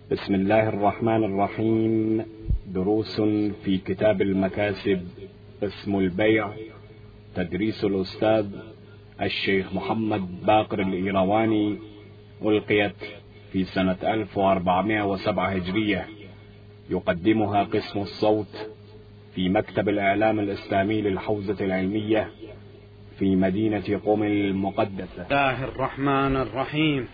بسم الله الرحمن الرحيم. دروس في كتاب المكاسب، اسم البيع، تدريس الأستاذ الشيخ محمد باقر الإيرواني، ألقيت في سنة 1407 هجرية. يقدمها قسم الصوت في مكتب الإعلام الإسلامي للحوزة العلمية في مدينة قم المقدسة. بسم الله الرحمن الرحيم،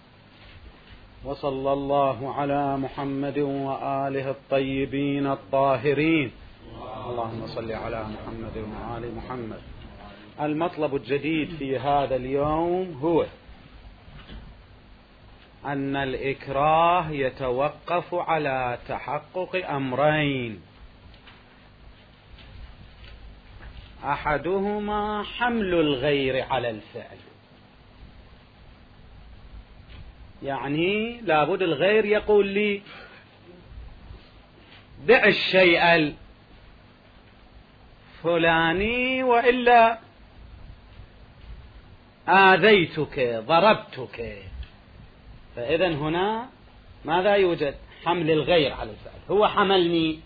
وصلى الله على محمد وآله الطيبين الطاهرين. اللهم صل على محمد وآل محمد. المطلب الجديد في هذا اليوم هو أن الإكراه يتوقف على تحقق أمرين: أحدهما حمل الغير على الفعل، يعني لابد الغير يقول لي دع الشيء الفلاني وإلا آذيتك ضربتك. فإذا هنا ماذا يوجد؟ حمل الغير على الفعل. هو حملني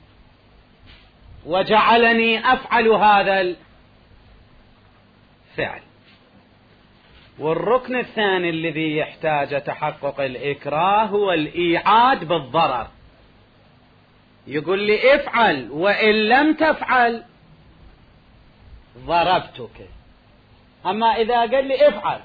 وجعلني أفعل هذا الفعل. والركن الثاني الذي يحتاج تحقق الإكراه هو الإيعاد بالضرر. يقول لي افعل وإن لم تفعل ضربتك. أما إذا قال لي افعل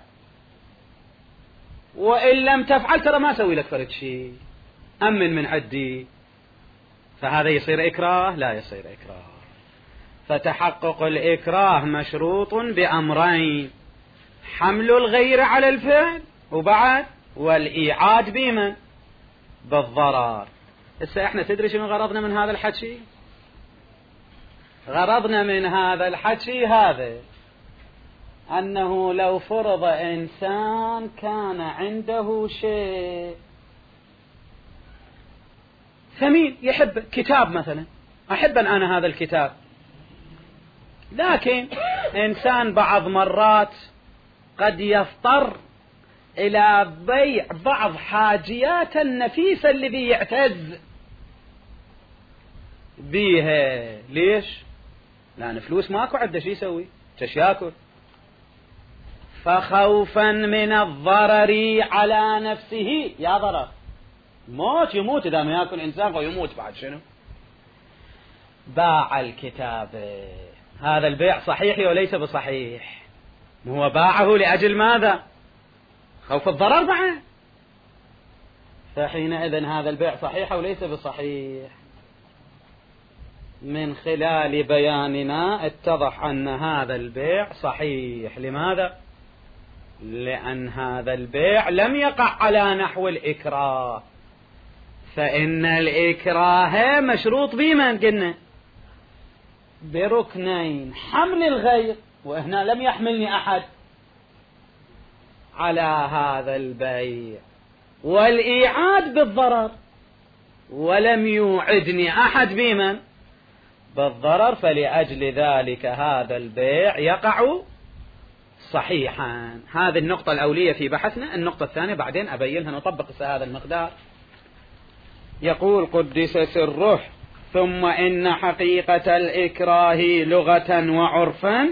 وإن لم تفعل ترى ما أسوي لك فرد شيء، أمن من عدي، فهذا يصير إكراه؟ لا يصير إكراه. فتحقق الإكراه مشروط بأمرين: حمل الغير على الفعل، وبعد والإيعاد بمن؟ بالضرر. هسه احنا تدري شنو غرضنا من هذا الحكي؟ غرضنا من هذا الحكي هذا أنه لو فرض إنسان كان عنده شيء ثمين يحب، كتاب مثلا، أحب أنا هذا الكتاب، لكن إنسان بعض مرات قد يضطر إلى بيع بعض حاجيات النفيسة الذي يعتز بيها. ليش؟ لأن فلوس ماكو عنده، شي يسوي؟ تش ياكل. فخوفا من الضرر على نفسه، يا ضرر موت، يموت إذا ما يأكل إنسان ويموت بعد، شنو؟ باع الكتاب. هذا البيع صحيح وليس بصحيح؟ هو باعه لأجل ماذا؟ خوف الضرر معه. فحينئذ هذا البيع صحيح وليس بصحيح. من خلال بياننا اتضح أن هذا البيع صحيح. لماذا؟ لأن هذا البيع لم يقع على نحو الإكراه، فإن الإكراه مشروط بمن؟ قلنا بركنين: حمل الغير، وهنا لم يحملني أحد على هذا البيع، والإيعاد بالضرر، ولم يوعدني أحد بمن؟ بالضرر. فلأجل ذلك هذا البيع يقع صحيحا. هذه النقطة الأولية في بحثنا. النقطة الثانية بعدين أبينها، نطبق هذا المقدار. يقول قدس سره: ثم إن حقيقة الإكراه لغة وعرفا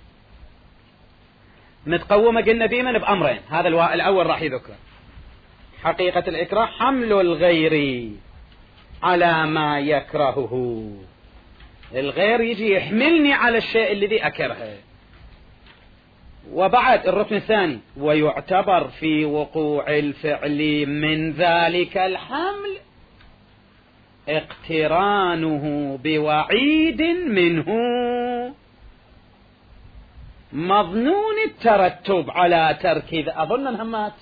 متقومة قلنا بمن؟ بأمرين. هذا الأول راح يذكر. حقيقة الإكراه حمل الغير على ما يكرهه. الغير يجي يحملني على الشيء الذي أكرهه. وبعد الركن الثاني: ويعتبر في وقوع الفعل من ذلك الحمل اقترانه بوعيد منه مظنون الترتب على ترك، أظن أنهمات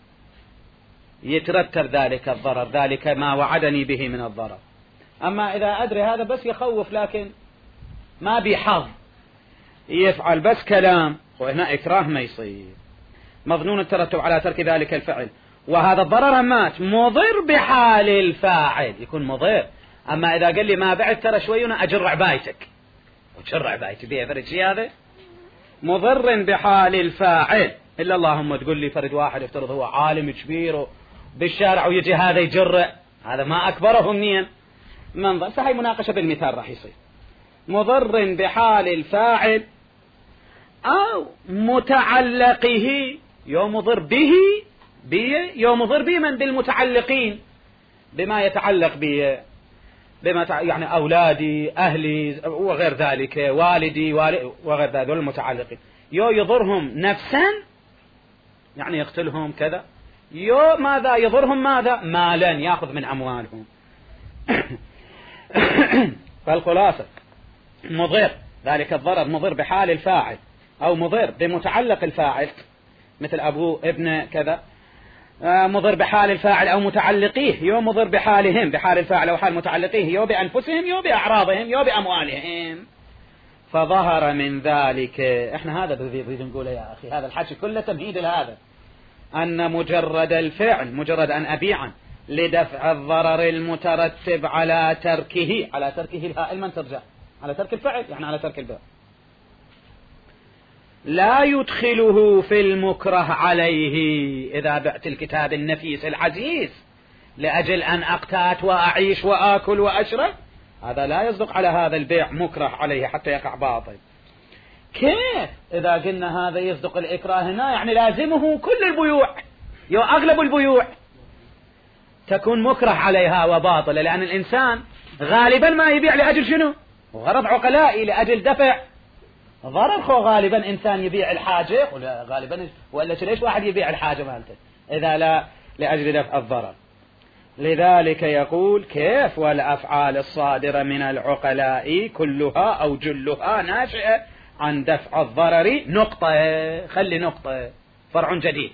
يترتب ذلك الضرر، ذلك ما وعدني به من الضرر. أما إذا أدري هذا بس يخوف لكن ما بحظ يفعل بس كلام، وهنا إكراه ما يصير. مظنون الترتب على ترك ذلك الفعل، وهذا الضرر همات مضر بحال الفاعل، يكون مضر. أما إذا قال لي ما بعد ترى شوي أنا أجر عبايتك، وجر عبايتي بيه فرد شيء، هذا مضر بحال الفاعل. إلا اللهم تقول لي فرد واحد يفترض هو عالم كبير بالشارع ويجي هذا يجر هذا ما أكبره منين؟ منظر. فهي مناقشة بالمثال راح يصير. مضر بحال الفاعل أو متعلقه، يوم مضر به يوم مضر به من بالمتعلقين بما يتعلق به، يعني أولادي أهلي وغير ذلك، والدي وغير ذلك المتعلقين. يضرهم نفسا يعني يقتلهم كذا، ماذا يضرهم؟ ماذا؟ مالا يأخذ من أموالهم. فالخلاصة مضر، ذلك الضرر مضر بحال الفاعل أو مضر بمتعلق الفاعل مثل أبوه ابن كذا، مضر بحال الفاعل أو متعلقيه، يو مضر بحالهم، بحال الفاعل أو حال متعلقيه، يو بأنفسهم، يو بأعراضهم، يو بأموالهم. فظهر من ذلك، احنا هذا نريد نقوله يا أخي، هذا الحكي كله تمهيد لهذا، أن مجرد الفعل، مجرد أن أبيعا لدفع الضرر المترتب على تركه، على تركه الهاء من ترجع على ترك الفعل، يعني على ترك البيع، لا يدخله في المكره عليه. إذا بعت الكتاب النفيس العزيز لأجل أن أقتات وأعيش وآكل وأشرب، هذا لا يصدق على هذا البيع مكره عليه حتى يقع باطل. كيف إذا قلنا هذا يصدق الإكراه هنا؟ يعني لازمه كل البيوع، أغلب البيوع تكون مكره عليها وباطلة، لأن الإنسان غالبا ما يبيع لأجل شنو؟ غرض عقلائي، لأجل دفع ضرر. غالبا إنسان يبيع الحاجة، غالبا ولا ليش واحد يبيع الحاجة مالته إذا لا لأجل دفع الضرر. لذلك يقول كيف والأفعال الصادرة من العقلاء كلها أو جلها ناشئة عن دفع الضرر. نقطة، خلي نقطة، فرع جديد.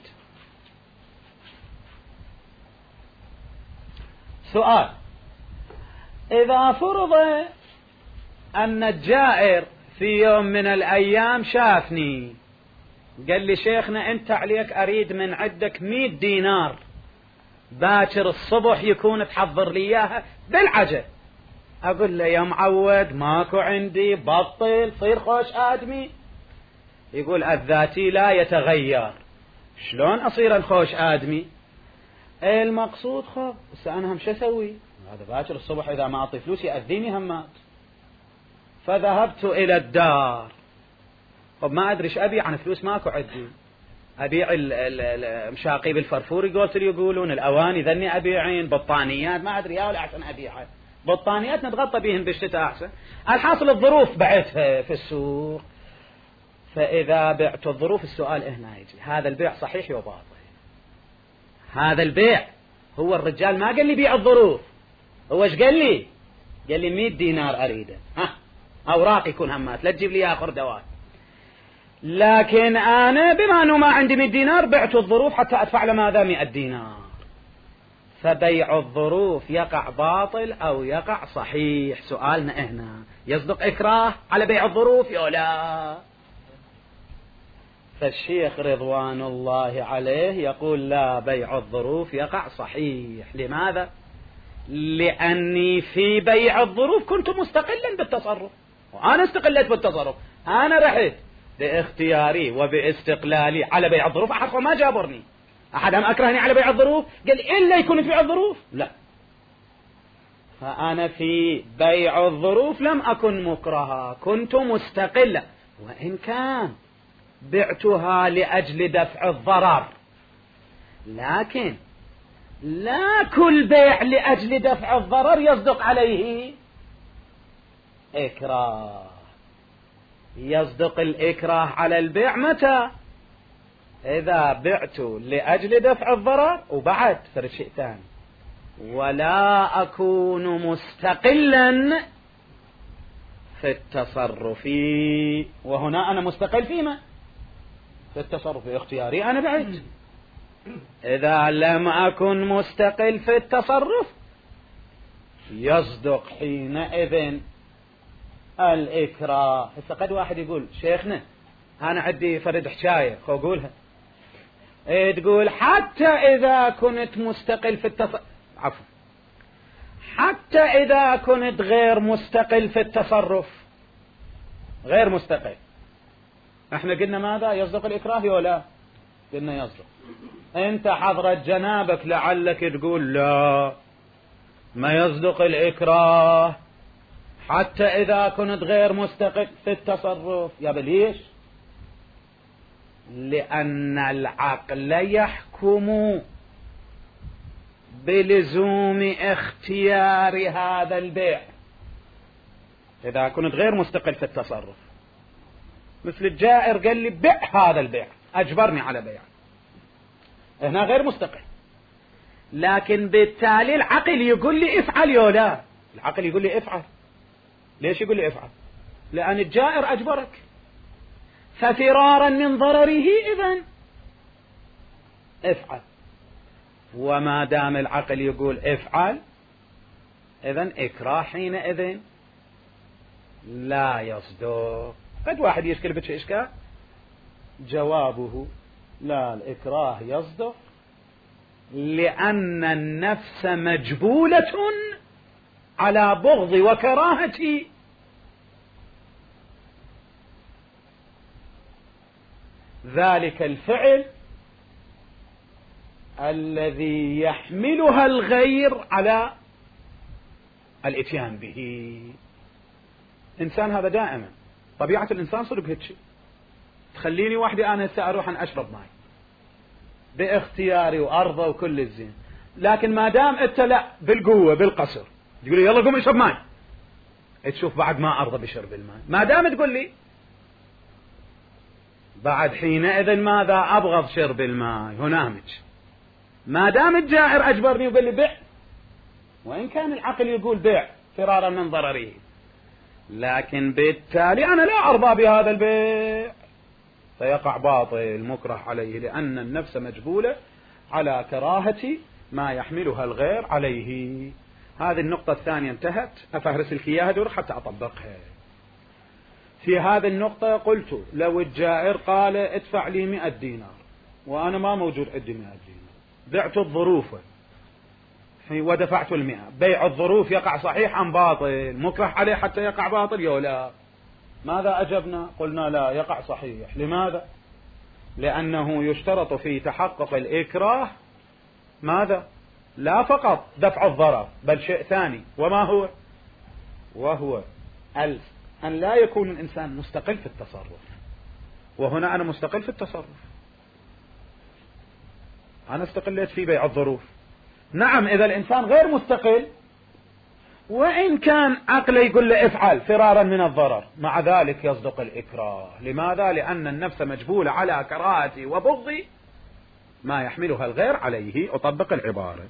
سؤال: إذا فرض أن الجائر في يوم من الأيام شافني قال لي شيخنا أنت عليك أريد من عندك 100 دينار باكر الصبح يكون تحضر لي إياها بالعجل، أقول له يا معود ماكو عندي، بطل، صير خوش آدمي. يقول الذاتي لا يتغير، شلون أصير الخوش آدمي؟ المقصود خب بس أنا هم شو أسوي؟ هذا باكر الصبح إذا ما أعطي فلوس يأذيني همات. فذهبت إلى الدار، طب ما أدري إيش أبيع، عن فلوس ماكو عندي، أبيع المشاقيب الفرفور يقولون، الأواني ذني أبيعين، بطانيات ما أدري ولا أحسن أبيعها، بطانيات نتغطى بهن بالشتاء أحسن. الحاصل الظروف بعتها في السوق. فإذا بعت الظروف، السؤال هنا يجي، هذا البيع صحيح وباطل؟ هذا البيع هو الرجال ما قال لي بيع الظروف، هو ايش قال لي؟ قال لي 100 دينار أريده، أوراق يكون همات، لا تجيب لي آخر دوات. لكن أنا بما أنه ما عندي 100 دينار بعت الظروف حتى أدفع له ماذا 100 دينار. فبيع الظروف يقع باطل أو يقع صحيح؟ سؤالنا هنا، يصدق إكراه على بيع الظروف يا لا؟ فالشيخ رضوان الله عليه يقول لا، بيع الظروف يقع صحيح. لماذا؟ لأني في بيع الظروف كنت مستقلا بالتصرف، وأنا استقلت بالتصرف، أنا رحت باختياري وباستقلالي على بيع الظروف. أحد ما جابرني، أحد هم أكرهني على بيع الظروف قال إلا يكون في بيع الظروف؟ لا. فأنا في بيع الظروف لم أكن مكرها، كنت مستقلة، وإن كان بعتها لأجل دفع الضرر، لكن لا كل بيع لأجل دفع الضرر يصدق عليه إكراه. يصدق الإكراه على البيع متى؟ إذا بعت لأجل دفع الضرر وبعد فرد شيء ثاني، ولا أكون مستقلا في التصرف. وهنا أنا مستقل فيما في التصرف اختياري، أنا بعت. إذا لم أكن مستقل في التصرف يصدق حينئذ الإكراه. قد واحد يقول شيخنا أنا عندي فرد حكاية خو أقولها، تقول حتى إذا كنت مستقل في التصرف، عفوا، حتى إذا كنت غير مستقل في التصرف، غير مستقل، احنا قلنا ماذا؟ يصدق الإكراه ولا؟ قلنا يصدق. انت حضرت جنابك لعلك تقول لا، ما يصدق الإكراه حتى إذا كنت غير مستقل في التصرف. يا ليش؟ لأن العقل يحكم بلزوم اختيار هذا البيع إذا كنت غير مستقل في التصرف. مثل الجائر قال لي بيع هذا البيع، أجبرني على بيع، هنا غير مستقل. لكن بالتالي العقل يقول لي افعل يا لا، العقل يقول لي افعل. ليش يقول لي افعل؟ لأن الجائر أجبرك، ففرارا من ضرره إذن افعل. وما دام العقل يقول افعل إذن إكراه حينئذ لا يصدق. قد واحد يشكل بك إشكال، جوابه لا، الإكراه يصدق لأن النفس مجبولة على بغض وكراهة ذلك الفعل الذي يحملها الغير على الاتيان به. إنسان هذا دائما طبيعة الإنسان صدق هيك، تخليني وحدي أنا هسه أروح أن أشرب ماي باختياري وأرضى وكل الزين، لكن ما دام أنت لا بالقوة بالقصر تقول لي يلا قوم اشرب ماي، تشوف بعد ما أرضى بشرب الماء. ما دام تقول لي بعد حينئذ ماذا؟ أبغض شرب الماء هنامج. ما دام الجائر أجبرني وقال لي بيع، وإن كان العقل يقول بيع فرارا من ضرره، لكن بالتالي أنا لا أرضى بهذا البيع، فيقع باطل مكره عليه، لأن النفس مجبولة على كراهة ما يحملها الغير عليه. هذه النقطة الثانية انتهت، أفهرس لك إياها دور حتى أطبقها. في هذه النقطة قلت لو الجائر قال ادفع لي 100 دينار وأنا ما موجود عندي 100 دينار، بعت الظروف ودفعت 100، بيع الظروف يقع صحيح أم باطل؟ مكره عليه حتى يقع باطل يا لا؟ ماذا أجبنا؟ قلنا لا، يقع صحيح. لماذا؟ لأنه يشترط في تحقق الإكراه ماذا؟ لا فقط دفع الضرر بل شيء ثاني، وما هو؟ وهو أن لا يكون الإنسان مستقل في التصرف. وهنا أنا مستقل في التصرف، أنا استقليت في بيع الظروف. نعم إذا الإنسان غير مستقل وإن كان عقله يقول له افعل فرارا من الضرر، مع ذلك يصدق الإكراه. لماذا؟ لأن النفس مجبولة على كراهة وبغض ما يحملها الغير عليه. أطبق العبارة.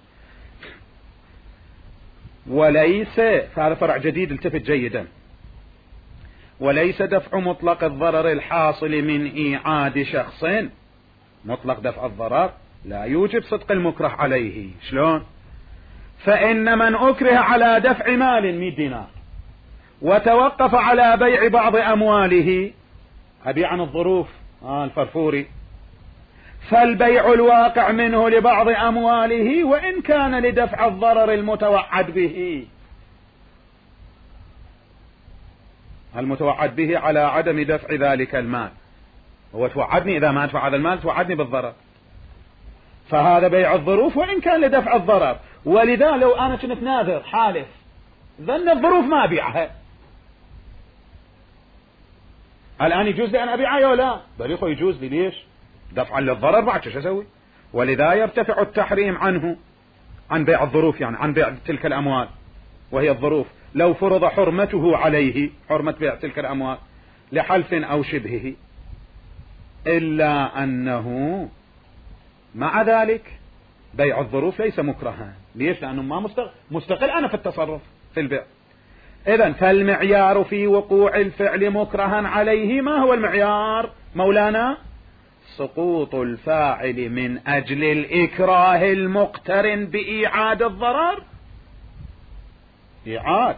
وليس، هذا فرع جديد التفت جيدا، وليس دفع مطلق الضرر الحاصل من إيعاد شخص، مطلق دفع الضرر لا يوجب صدق المكره عليه. شلون؟ فإن من أكره على دفع مال 100 دينار وتوقف على بيع بعض أمواله، أبيع عن الظروف الفرفوري، فالبيع الواقع منه لبعض أمواله وإن كان لدفع الضرر المتوعد به. المتوعد به على عدم دفع ذلك المال، هو توعدني إذا ما أدفع هذا المال توعدني بالضرر، فهذا بيع الظروف وإن كان لدفع الضرر. ولذا لو أنا كنت ناذر حالف ظن الظروف ما أبيعها، الآن يجوز لي أن أبيعها يا لا؟ بل يجوز لي. ليش؟ دفعا للضرر، بعد شو أسوي؟ ولذا يرتفع التحريم عنه، عن بيع الظروف، يعني عن بيع تلك الأموال وهي الظروف، لو فرض حرمته عليه، حرمة بيع تلك الأموال لحلف أو شبهه، إلا أنه مع ذلك بيع الظروف ليس مكرها. ليش؟ لأنه ما مستقل أنا في التصرف في البيع. إذن فالمعيار في وقوع الفعل مكرها عليه ما هو المعيار مولانا؟ سقوط الفاعل من أجل الإكراه المقترن بإيعاد الضرر. إيعاد،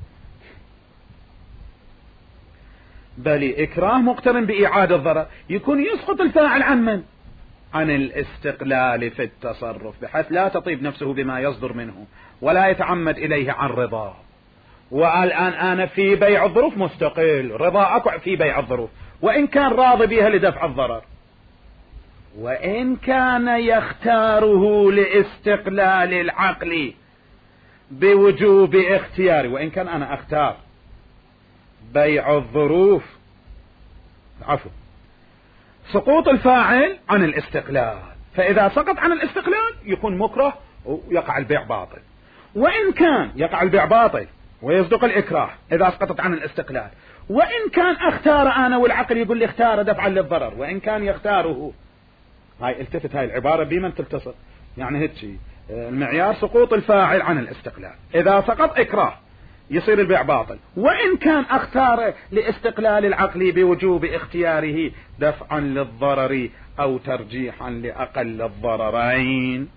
بل إكراه مقترن بإيعاد الضرر يكون يسقط الفاعل عن من؟ عن الاستقلال في التصرف، بحيث لا تطيب نفسه بما يصدر منه ولا يتعمد إليه عن رضاه. والآن أنا في بيع الظروف مستقل، رضا أقع في بيع الظروف وإن كان راضي بها لدفع الضرر، وإن كان يختاره لاستقلال العقل بوجوب اختياري، وإن كان أنا أختار بيع الظروف، عفوا، سقوط الفاعل عن الاستقلال، فإذا سقط عن الاستقلال يكون مكره ويقع البيع باطل، وإن كان يقع البيع باطل ويصدق الإكراه إذا سقطت عن الاستقلال، وإن كان أختار أنا والعقل يقول لي اختار دفعا للضرر، وإن كان يختاره. هاي التفت، هاي العبارة بمن تلتصق، يعني هيك المعيار سقوط الفاعل عن الاستقلال، إذا سقط إكراه يصير البيع باطل، وإن كان اختار لاستقلال العقل بوجوب اختياره دفعا للضرر أو ترجيحا لأقل الضررين.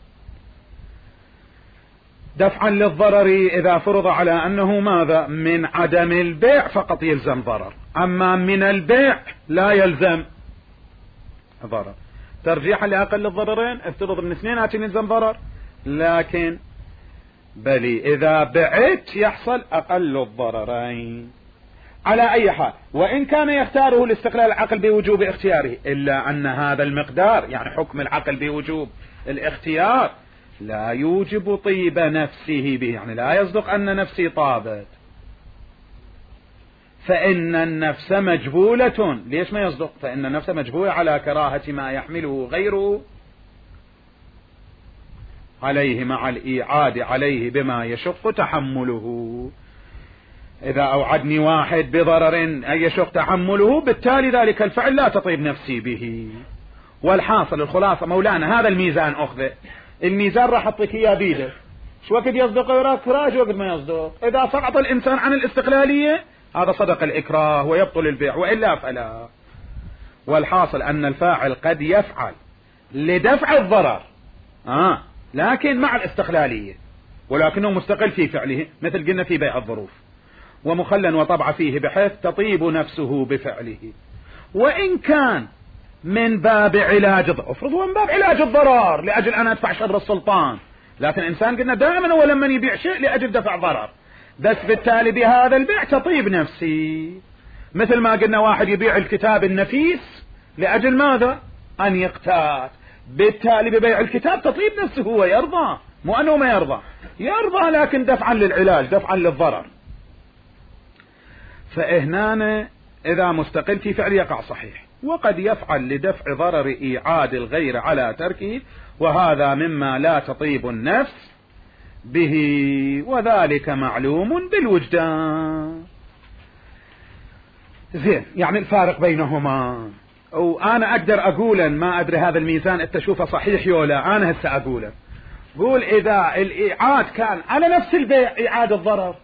دفعا للضرر إذا فرض على أنه ماذا؟ من عدم البيع فقط يلزم ضرر، أما من البيع لا يلزم ضرر. ترجيحا لأقل الضررين، افترض من اثنيناتهم يلزم ضرر، لكن بل إذا بعت يحصل أقل الضررين. على أي حال، وإن كان يختاره لاستقلال العقل بوجوب اختياره، إلا أن هذا المقدار يعني حكم العقل بوجوب الاختيار لا يوجب طيب نفسه به، يعني لا يصدق أن نفسي طابت، فإن النفس مجبولة. ليش ما يصدق؟ فإن النفس مجبولة على كراهة ما يحمله غيره عليه مع الإيعاد عليه بما يشق تحمله. إذا أوعدني واحد بضرر يشق تحمله، بالتالي ذلك الفعل لا تطيب نفسي به. والحاصل الخلاصة مولانا هذا الميزان أخذه، الميزان راح أعطيك إياه بيدك، شو وقت يصدق ويكره، شو وقت ما يصدق. إذا سقط الإنسان عن الاستقلالية هذا صدق الإكراه ويبطل البيع، وإلا فلا. والحاصل أن الفاعل قد يفعل لدفع الضرر لكن مع الاستقلالية، ولكنه مستقل في فعله، مثل قلنا في بيع الظروف، ومخلا وطبع فيه بحيث تطيب نفسه بفعله. وإن كان من باب علاج افرض هو من باب علاج الضرر لأجل أن أدفع شر السلطان، لكن إنسان قلنا دائما هو لما يبيع شيء لأجل دفع ضرر، بس بالتالي بهذا البيع تطيب نفسي. مثل ما قلنا واحد يبيع الكتاب النفيس لأجل ماذا؟ أن يقتات، بالتالي ببيع الكتاب تطيب نفسه، هو يرضى، مو أنه ما يرضى، يرضى لكن دفعا للعلاج، دفعا للضرر. فإهنان إذا مستقل في فعل يقع صحيح، وقد يفعل لدفع ضرر إيعاد الغير على تركه، وهذا مما لا تطيب النفس به، وذلك معلوم بالوجدان. زين، يعني الفارق بينهما، وأنا أقدر أقولا، ما أدري هذا الميزان أنت تشوفه صحيح يولا، أنا هسه أقوله. قول إذا الإيعاد كان على نفس البيع إيعاد الضرر،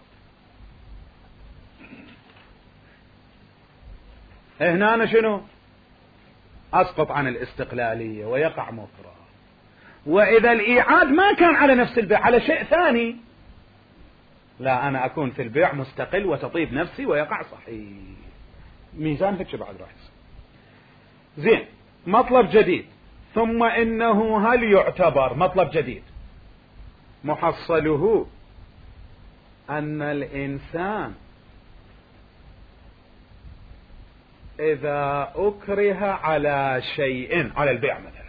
هنا أنا شنو؟ أسقط عن الاستقلالية ويقع مكره. وإذا الإيعاد ما كان على نفس البيع، على شيء ثاني، لا، أنا أكون في البيع مستقل وتطيب نفسي ويقع صحيح. ميزان هيك بعد راح يصير. زين، مطلب جديد. ثم إنه هل يعتبر، مطلب جديد محصله أن الإنسان إذا أكره على شيء، على البيع مثلا،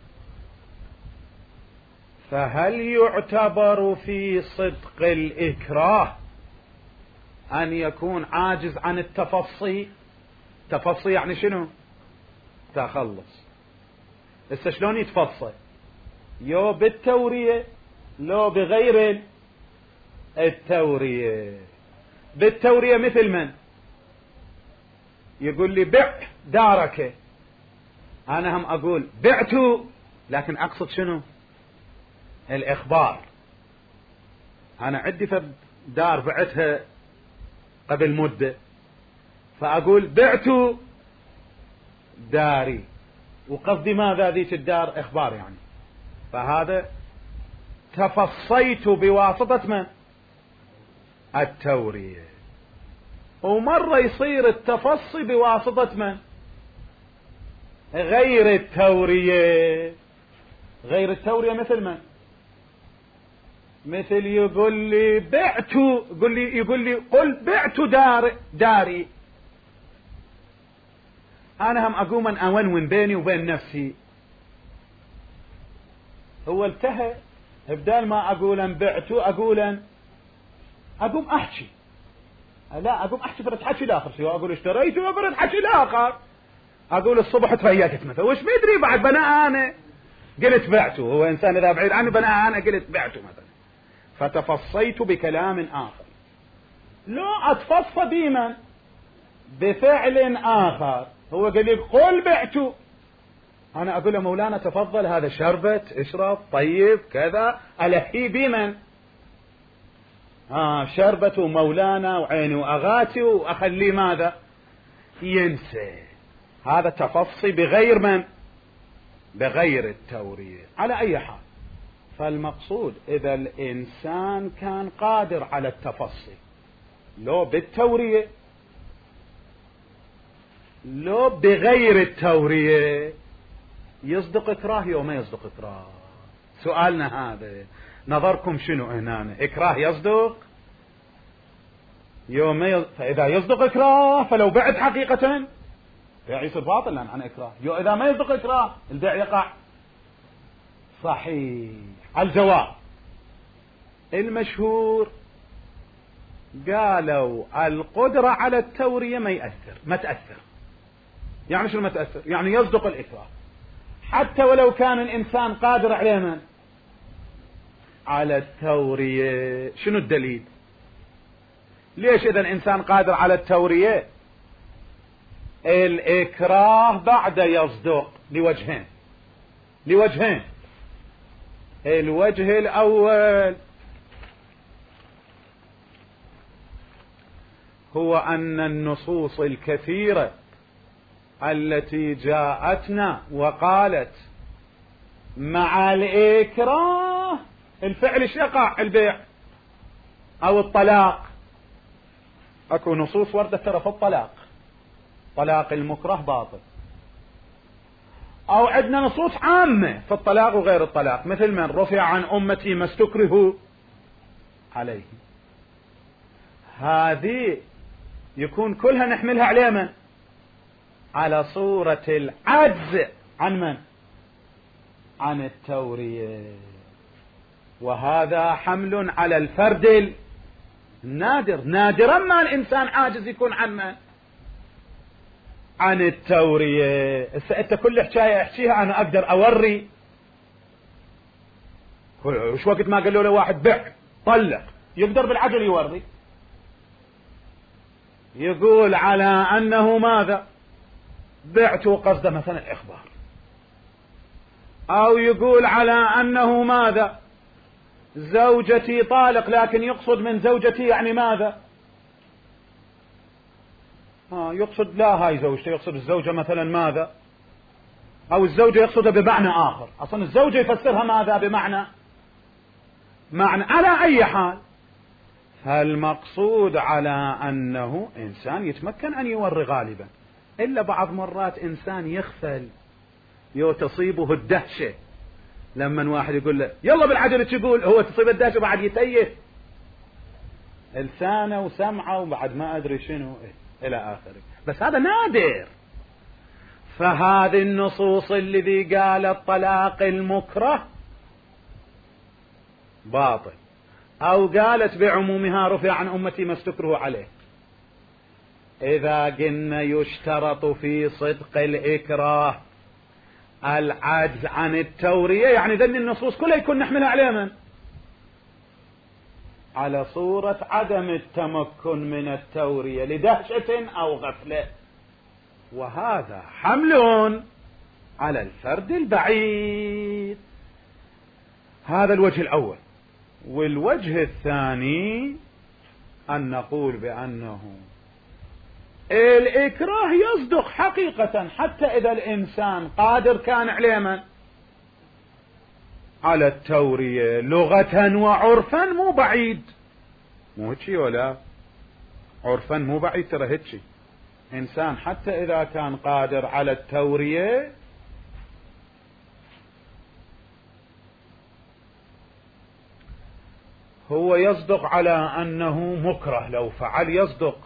فهل يعتبر في صدق الإكراه أن يكون عاجز عن التفصي؟ تفصي يعني شنو؟ تخلص. هسه شلون يتفصل؟ يو بالتورية لو بغير التورية. بالتورية مثل من؟ يقول لي بع دارك، أنا هم أقول بعته، لكن أقصد شنو؟ الإخبار. أنا عندي في دار بعتها قبل مدة، فأقول بعت داري، وقصدي ماذا؟ ذيك الدار إخبار يعني، فهذا تفصيت بواسطة من؟ التورية. ومرة يصير التفصي بواسطة من؟ غير التورية. غير التورية مثل من؟ مثل يقول لي بعت، يقول لي قل بعت داري، أنا هم أقوم أن أونون بيني وبين نفسي. هو التهى، بدال ما أقول أن بعت أقول أن أقوم أحكي، لا أقوم أحكي فرد حكي الآخر، سواء أقول اشتريت وفرد حكي الآخر، أقول الصبح تفيقت مثلا، وش مدري بعد بناء أنا قلت بعته، هو إنسان إذا بعيد عني بناء أنا قلت بعته مثلا، فتفصيت بكلام آخر. لو أتفصى ديما بفعل آخر، هو قال لي قل بعته، أنا أقول له مولانا تفضل هذا شربت اشرب طيب كذا، ألهي بمن شربت ومولانا وعيني وأغاتي وأخليه ماذا ينسى. هذا تفصي بغير من؟ بغير التورية. على أي حال، فالمقصود إذا الإنسان كان قادر على التفصي لو بالتورية لو بغير التورية، يصدق إكراه يوم ما يصدق إكراه؟ سؤالنا هذا، نظركم شنو هنا؟ إكراه يصدق يوم ما فإذا يصدق إكراه فلو بعد حقيقة بيع يصير باطل عن إكراه، إذا ما يصدق إكراه البيع يقع صحيح. الجواب المشهور قالوا القدرة على التورية ما تأثر. يعني شنو ما تأثر؟ يعني يصدق الإكراه حتى ولو كان الإنسان قادر عليه من؟ على التورية. شنو الدليل؟ ليش إذا الإنسان قادر على التورية الإكراه بعد يصدق؟ لوجهين. الوجه الأول هو أن النصوص الكثيرة التي جاءتنا وقالت مع الإكراه الفعل يقع، البيع أو الطلاق. أكو نصوص وردت ترى في الطلاق، طلاق المكره باطل. أو عندنا نصوص عامة في الطلاق وغير الطلاق، مثل من رفع عن أمتي ما استكرهوا عليه. هذه يكون كلها نحملها على من؟ على صورة العجز عن من؟ عن التورية. وهذا حمل على الفرد النادر. نادرا ما الإنسان عاجز يكون عن من؟ عن التورية. انت كل حكاية احكيها انا اقدر اوري. وش وقت ما قالوا له واحد بع طلق يقدر بالعجل يوري، يقول على انه ماذا بعته قصده مثلا الاخبار، او يقول على انه ماذا زوجتي طالق، لكن يقصد من زوجتي يعني ماذا يقصد لا هاي زوجته، يقصد الزوجة مثلا ماذا، او الزوجة يقصدها بمعنى اخر، اصلا الزوجة يفسرها ماذا بمعنى على اي حال. فالمقصود على انه انسان يتمكن ان يوري غالبا، الا بعض مرات انسان يغفل تصيبه الدهشة لما واحد يقول له يلا بالعجلة، تقول هو تصيب الدهشة بعد يتيف لسانه وسمعه وبعد ما ادري شنو الى اخره. بس هذا نادر. فهذه النصوص الذي قال الطلاق المكره باطل، او قالت بعمومها رفع عن امتي ما استكره عليه، اذا قلنا يشترط في صدق الاكراه العجز عن التورية، يعني ذن النصوص كلها يكون نحملها عليه من؟ على صورة عدم التمكن من التورية لدهشة أو غفلة، وهذا حمل على الفرد البعيد. هذا الوجه الأول. والوجه الثاني أن نقول بأنه الإكراه يصدق حقيقة حتى إذا الإنسان قادر كان عليه من؟ على التورية لغة وعرفا مو بعيد، مو هيك ولا عرفا مو بعيد، ترى هيك إنسان حتى إذا كان قادر على التورية هو يصدق على أنه مكره، لو فعل يصدق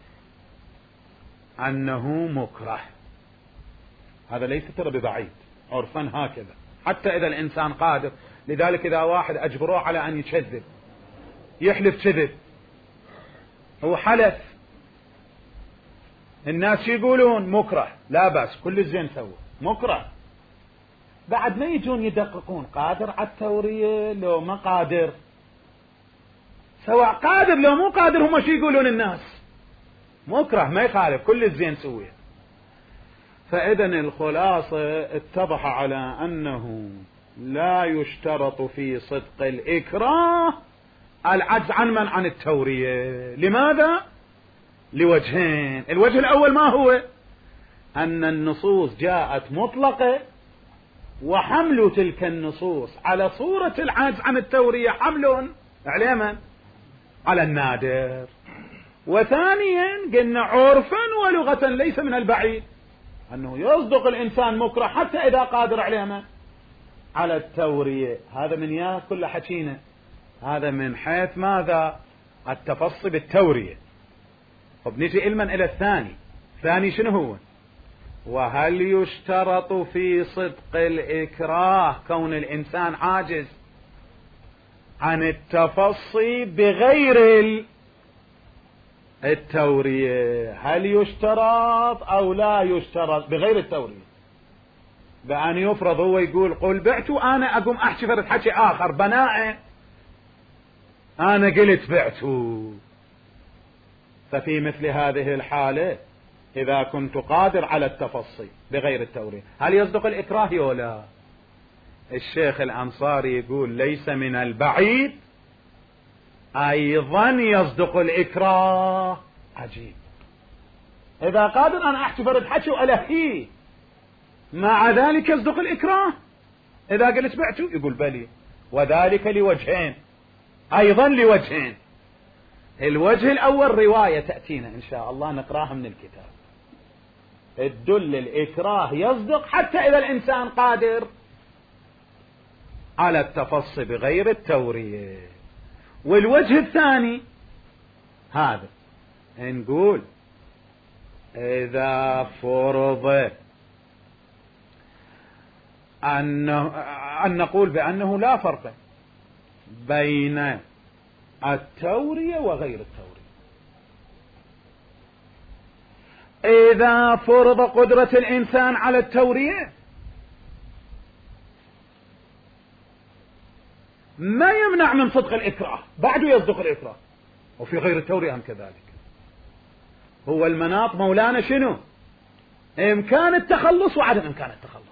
أنه مكره. هذا ليس ترى ببعيد، عرفا هكذا حتى إذا الإنسان قادر. لذلك إذا واحد أجبروه على أن يكذب يحلف كذب هو حلف، الناس يقولون مكره، لا بأس، كل الزين سوى، مكره. بعد ما يجون يدققون قادر على التورية لو ما قادر، سواء قادر لو مو قادر، هم شو يقولون الناس؟ مكره، ما يخالف، كل الزين سويه. فإذا الخلاصة اتضح على أنه لا يشترط في صدق الإكراه العجز عن التورية. لماذا؟ لوجهين. الوجه الأول ما هو؟ أن النصوص جاءت مطلقة، وحمل تلك النصوص على صورة العجز عن التورية حمل على من؟ على النادر. وثانيا قلنا عرفا ولغة ليس من البعيد أنه يصدق الإنسان مكره حتى إذا قادر على من؟ على التورية. هذا من يا كل حكينا، هذا من حيث ماذا؟ التفصي بالتورية. وبنجي علما إلى الثاني شنو هو؟ وهل يشترط في صدق الإكراه كون الإنسان عاجز عن التفصي بغير التورية؟ هل يشترط أو لا يشترط بغير التورية؟ بأن يفرض هو يقول قل بعت، أنا أقوم أحكي فرد حكي آخر بناء أنا قلت بعت. ففي مثل هذه الحالة إذا كنت قادر على التفصي بغير التورية هل يصدق الإكراه ولا؟ الشيخ الأنصاري يقول ليس من البعيد أيضا يصدق الإكراه. عجيب، إذا قادر أنا أحكي فرد حكي وألهيه، مع ذلك يصدق الإكراه. إذا قلت بعته يقول بلي، وذلك لوجهين، أيضا لوجهين. الوجه الأول رواية تأتينا إن شاء الله نقراها من الكتاب تدل الإكراه يصدق حتى إذا الإنسان قادر على التفصي بغير التورية. والوجه الثاني هذا نقول إذا فرض أن نقول بأنه لا فرق بين التورية وغير التورية. إذا فرض قدرة الإنسان على التورية ما يمنع من صدق الإكراه، بعده يصدق الإكراه. وفي غير التورية هم كذلك. هو المناط مولانا شنو؟ إمكان التخلص وعدم إمكان التخلص.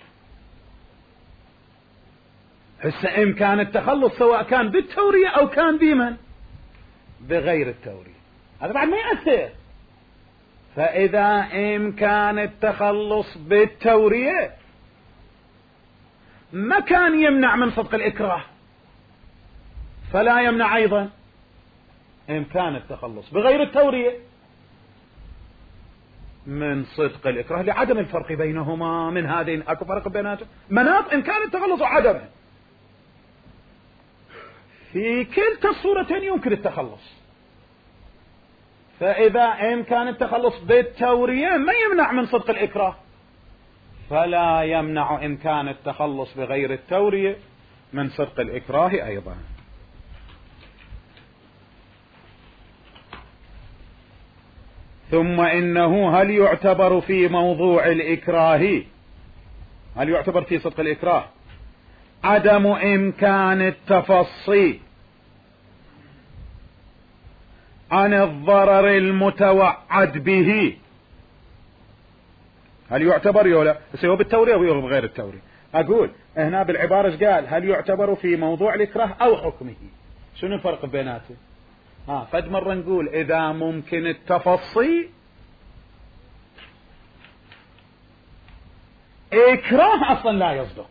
هسه إمكان التخلص سواء كان بالتورية أو كان بمن؟ بغير التورية، هذا بعد ما يأثر. فإذا إمكان التخلص بالتورية ما كان يمنع من صدق الإكراه، فلا يمنع أيضا إمكان التخلص بغير التورية من صدق الإكراه، لعدم الفرق بينهما. من هذين أكو فرق بيناتهم، مناط إمكان التخلص وعدمه. في كلتا الصورتين يمكن التخلص. فإذا إمكان التخلص بالتورية ما يمنع من صدق الإكراه، فلا يمنع إمكان التخلص بغير التورية من صدق الإكراه أيضا. ثم إنه هل يعتبر في موضوع الإكراه، هل يعتبر في صدق الإكراه عدم إمكان التفصي عن الضرر المتوعد به؟ هل يعتبر يولا؟ بس هو بالتورية وهو بغير التورية. أقول هنا بالعبارة قال هل يعتبر في موضوع الإكراه أو حكمه؟ شنو الفرق بيناته؟ فد مرة نقول إذا ممكن التفصي إكراه أصلا لا يصدق.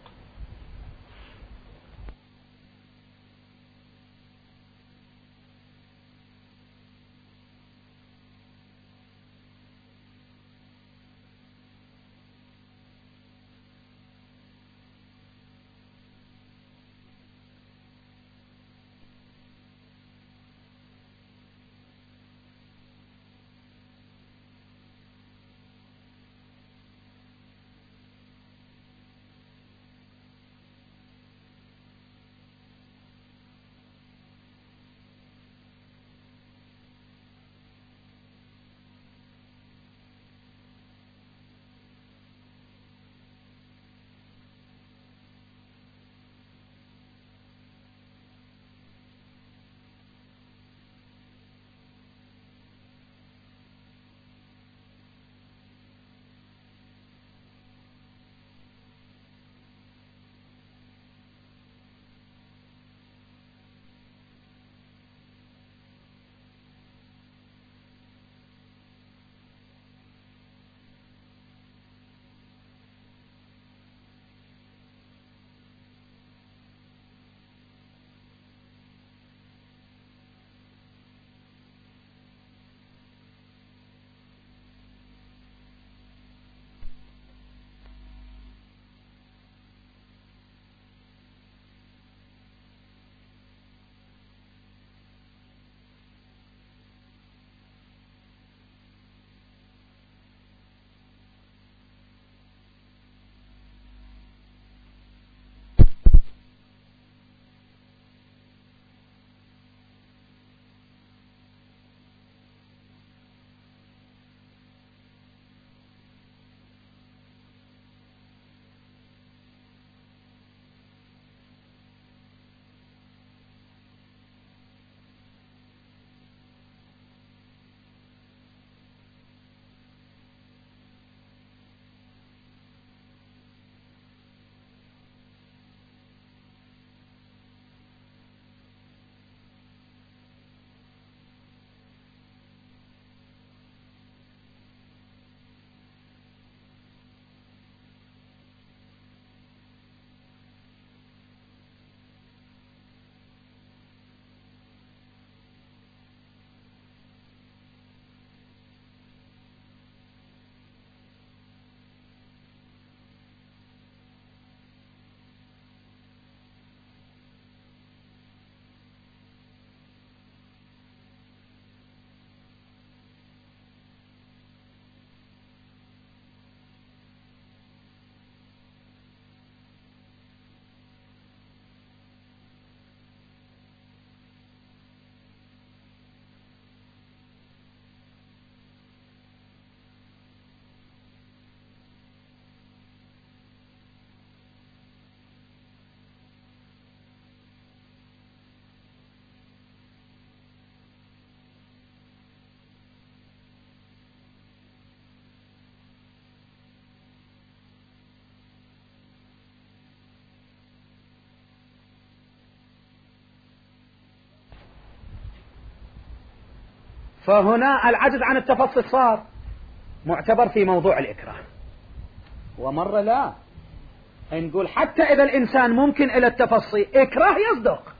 فهنا العجز عن التفصي صار معتبر في موضوع الإكراه، ومرة لا، نقول حتى إذا الإنسان ممكن إلى التفصي إكراه يصدق،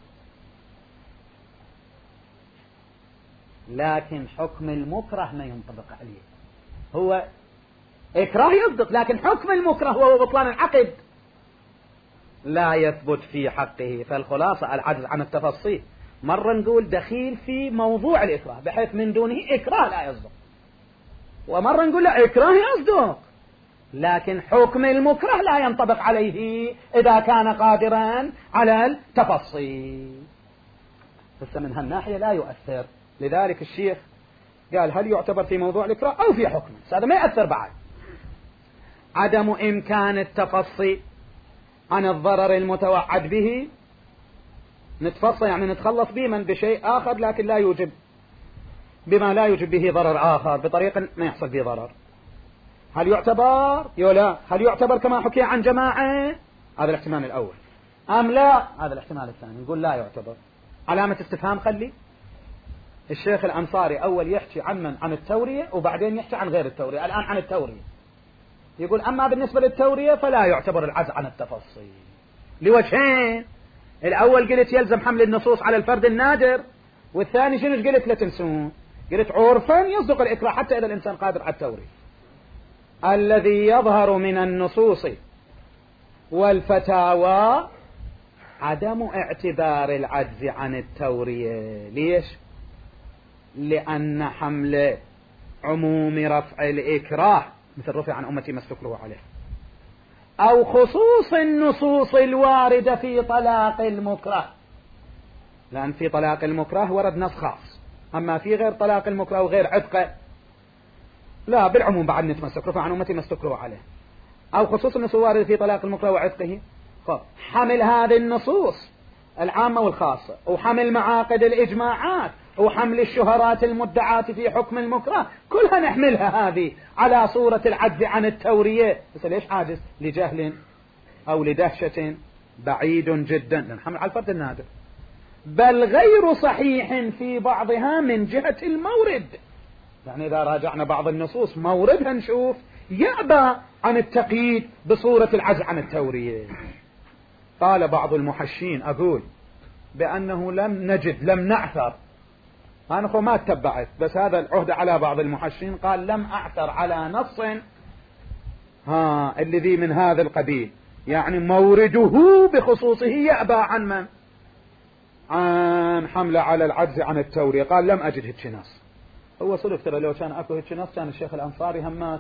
لكن حكم المكره ما ينطبق عليه. هو إكراه يصدق لكن حكم المكره وهو بطلان العقد لا يثبت في حقه. فالخلاصة العجز عن التفصي مرة نقول دخيل في موضوع الإكراه بحيث من دونه إكراه لا يصدق، ومرة نقول لا إكراه يصدق لكن حكم المكره لا ينطبق عليه إذا كان قادرا على التفصي. بس من هالناحية لا يؤثر. لذلك الشيخ قال هل يعتبر في موضوع الإكراه أو في حكمه؟ هذا ما يأثر بعد. عدم إمكان التفصي عن الضرر المتوعد به، نتفصل يعني نتخلص به من بشيء آخر لكن لا يوجب بما لا يوجب به ضرر آخر بطريقة ما يحصل به ضرر. هل يعتبر يولا؟ هل يعتبر كما حكي عن جماعة؟ هذا الاحتمال الأول. أم لا؟ هذا الاحتمال الثاني. نقول لا يعتبر. علامة استفهام خلي. الشيخ الأنصاري أول يحكي عن من؟ عن التورية، وبعدين يحكي عن غير التورية. الآن عن التورية يقول أما بالنسبة للتورية فلا يعتبر العجز عن التفصي لوجهين. الأول قلت يلزم حمل النصوص على الفرد النادر، والثاني شنو قلت؟ لا تنسون، قلت عرفا يصدق الإكراه حتى إذا الإنسان قادر على التورية. الذي يظهر من النصوص والفتاوى عدم اعتبار العجز عن التورية. ليش؟ لأن حمل عموم رفع الإكراه مثل رفع عن أمتي ما استكرهوا عليه، أو خصوص النصوص الواردة في طلاق المكره، لأن في طلاق المكره ورد نص خاص، أما في غير طلاق المكره وغير عتقه لا، بالعموم بعد نتمسك رفع عن أمتي ما استكرهوا عليه. أو خصوص النصوص الواردة في طلاق المكره وعتقه، حمل هذه النصوص العامة والخاصة، وحمل معاقد الإجماعات، وحمل الشهرات المدعاة في حكم المكره، كلها نحملها هذه على صورة العجز عن التورية. بس ليش عاجز؟ لجهل أو لدهشة بعيد جدا، نحمل على الفرد النادر، بل غير صحيح في بعضها من جهة المورد. يعني إذا راجعنا بعض النصوص موردها نشوف يأبى عن التقييد بصورة العجز عن التورية. قال بعض المحشين أقول بأنه لم نعثر، أنا ما اتبعت، بس هذا العهد على بعض المحشين، قال لم أعثر على نص الذي من هذا القبيل، يعني مورده بخصوصه يأبى عن من؟ عن حمله على العجز عن التورية. قال لم أجد هيك نص. هو صدق ترى لو كان أكو هيك نص كان الشيخ الأنصاري همات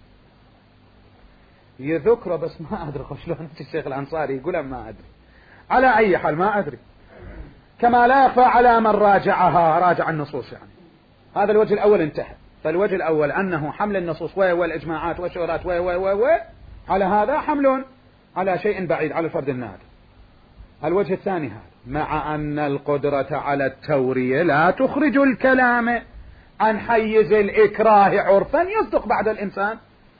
يذكره، بس ما أدري شلون الشيخ الأنصاري يقول ما أدري. على أي حال ما أدري، كما لا يخفى على من راجعها، راجع النصوص يعني. هذا الوجه الأول انتهى. فالوجه الأول أنه حمل النصوص والإجماعات والشهرات على هذا حمل على شيء بعيد على الفرد النادر. الوجه الثاني هذا، مع أن القدرة على التورية لا تخرج الكلام عن حيز الإكراه عرفا يصدق بعد الإنسان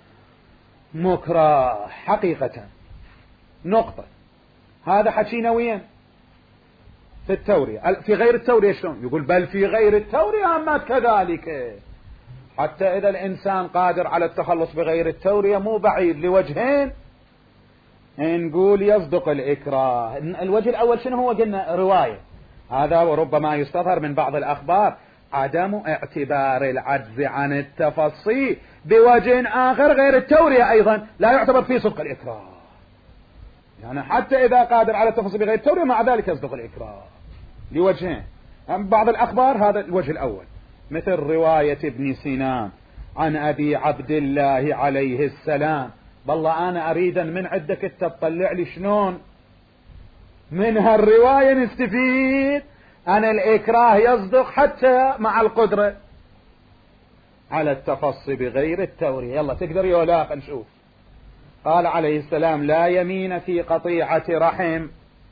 مكره حقيقة. نقطة. هذا حكينا وين؟ في التورية. في غير التورية شلون؟ يقول بل في غير التورية أما كذلك، حتى إذا الإنسان قادر على التخلص بغير التورية مو بعيد لوجهين نقول يصدق الإكراه. الوجه الأول شنو هو؟ قلنا رواية، هذا وربما يستظهر من بعض الأخبار عدم اعتبار العجز عن التفصي بوجه آخر غير التورية أيضا لا يعتبر فيه صدق الإكراه، يعني حتى إذا قادر على التفصيل بغير التورية مع ذلك يصدق الإكراه لوجهين. بعض الأخبار هذا الوجه الأول، مثل رواية ابن سينان عن أبي عبد الله عليه السلام. بالله أنا أريدا من عندك تطلع لي شلون من هالرواية نستفيد أن الإكراه يصدق حتى مع القدرة على التفصي بغير التورية. يلا تقدر يولا نشوف. قال عليه السلام لا يمين في قطيعة رحم.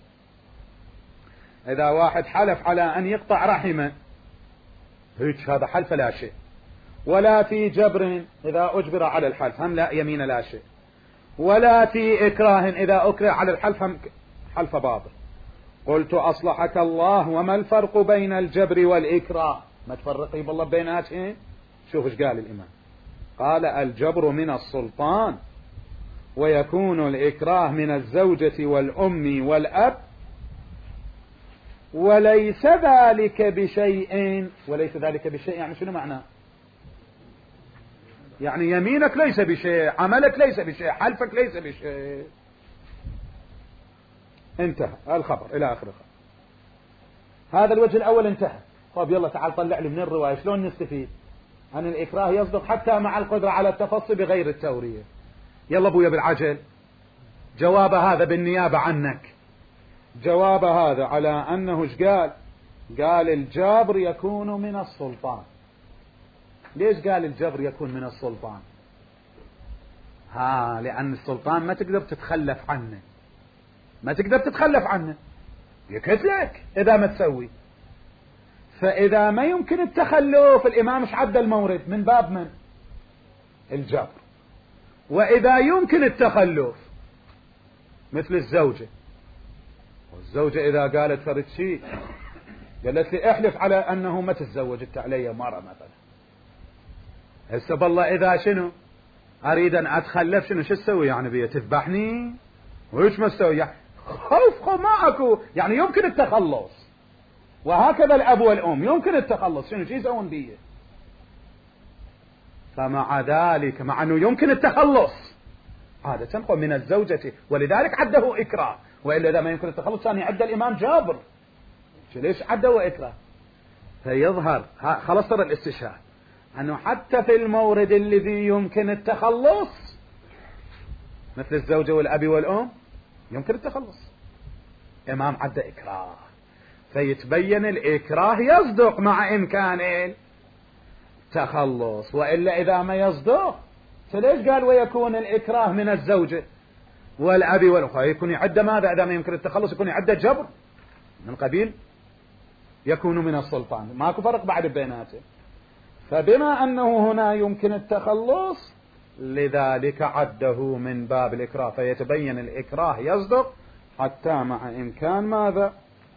إذا واحد حلف على أن يقطع رحمه هيك هذا حلف لا شيء، ولا في جبر إذا أجبر على الحلف هم لا يمين لا شيء، ولا في إكراه إذا أكره على الحلف هم حلف باطل. قلت أصلحك الله وما الفرق بين الجبر والإكراه؟ ما تفرقي بالله بيناتهم. شوف ايش قال الإمام، قال الجبر من السلطان ويكون الإكراه من الزوجة والأم والأب وليس ذلك بشيء. وليس ذلك بشيء يعني شنو معناه؟ يعني يمينك ليس بشيء، عملك ليس بشيء، حلفك ليس بشيء. انتهى الخبر إلى آخر الخبر. هذا الوجه الأول انتهى. طيب يلا تعال طلع لي من الرواية شلون نستفيد أن الإكراه يصدق حتى مع القدرة على التفصي بغير التورية. يلا ابويا بالعجل. جواب هذا بالنيابة عنك، جواب هذا على أنه ايش قال؟ قال الجبر يكون من السلطان. ليش قال الجبر يكون من السلطان؟ لأن السلطان ما تقدر تتخلف عنه، ما تقدر تتخلف عنه، يكتلك إذا ما تسوي. فإذا ما يمكن التخلف الإمام مش عدى المورد من باب من؟ الجبر. وإذا يمكن التخلف مثل الزوجة، والزوجة إذا قالت فرد شيء قالت لي احلف على أنه ما تتزوجت علي مرة مثلا، هسه بالله إذا شنو أريد أن أتخلف شنو شو تسوي يعني بيه؟ تذبحني؟ وإيش ما تسوي يعني؟ خوف ما أكو يعني يمكن التخلص. وهكذا الأب والأم يمكن التخلص، شنو شي يسوون بيه؟ فمع ذلك مع أنه يمكن التخلص عادة من الزوجة، ولذلك عده إكراه. وإلا إذا ما يمكن التخلص كان يعد الإمام جابر، ليش عده إكراه؟ فيظهر خلاص صار الاستشهاد أنه حتى في المورد الذي يمكن التخلص مثل الزوجة والأب والأم يمكن التخلص، إمام عد إكراه. فيتبين الإكراه يصدق مع إمكان التخلص. وإلا إذا ما يصدق فليش قال ويكون الإكراه من الزوجة والأب والأخوة؟ يكون يعد ماذا إذا ما يمكن التخلص؟ يكون يعد جبر من قبيل يكون من السلطان. ماكو فرق بعد بيناته. فبما أنه هنا يمكن التخلص لذلك عده من باب الإكراه، فيتبين الإكراه يصدق حتى مع إمكان ماذا؟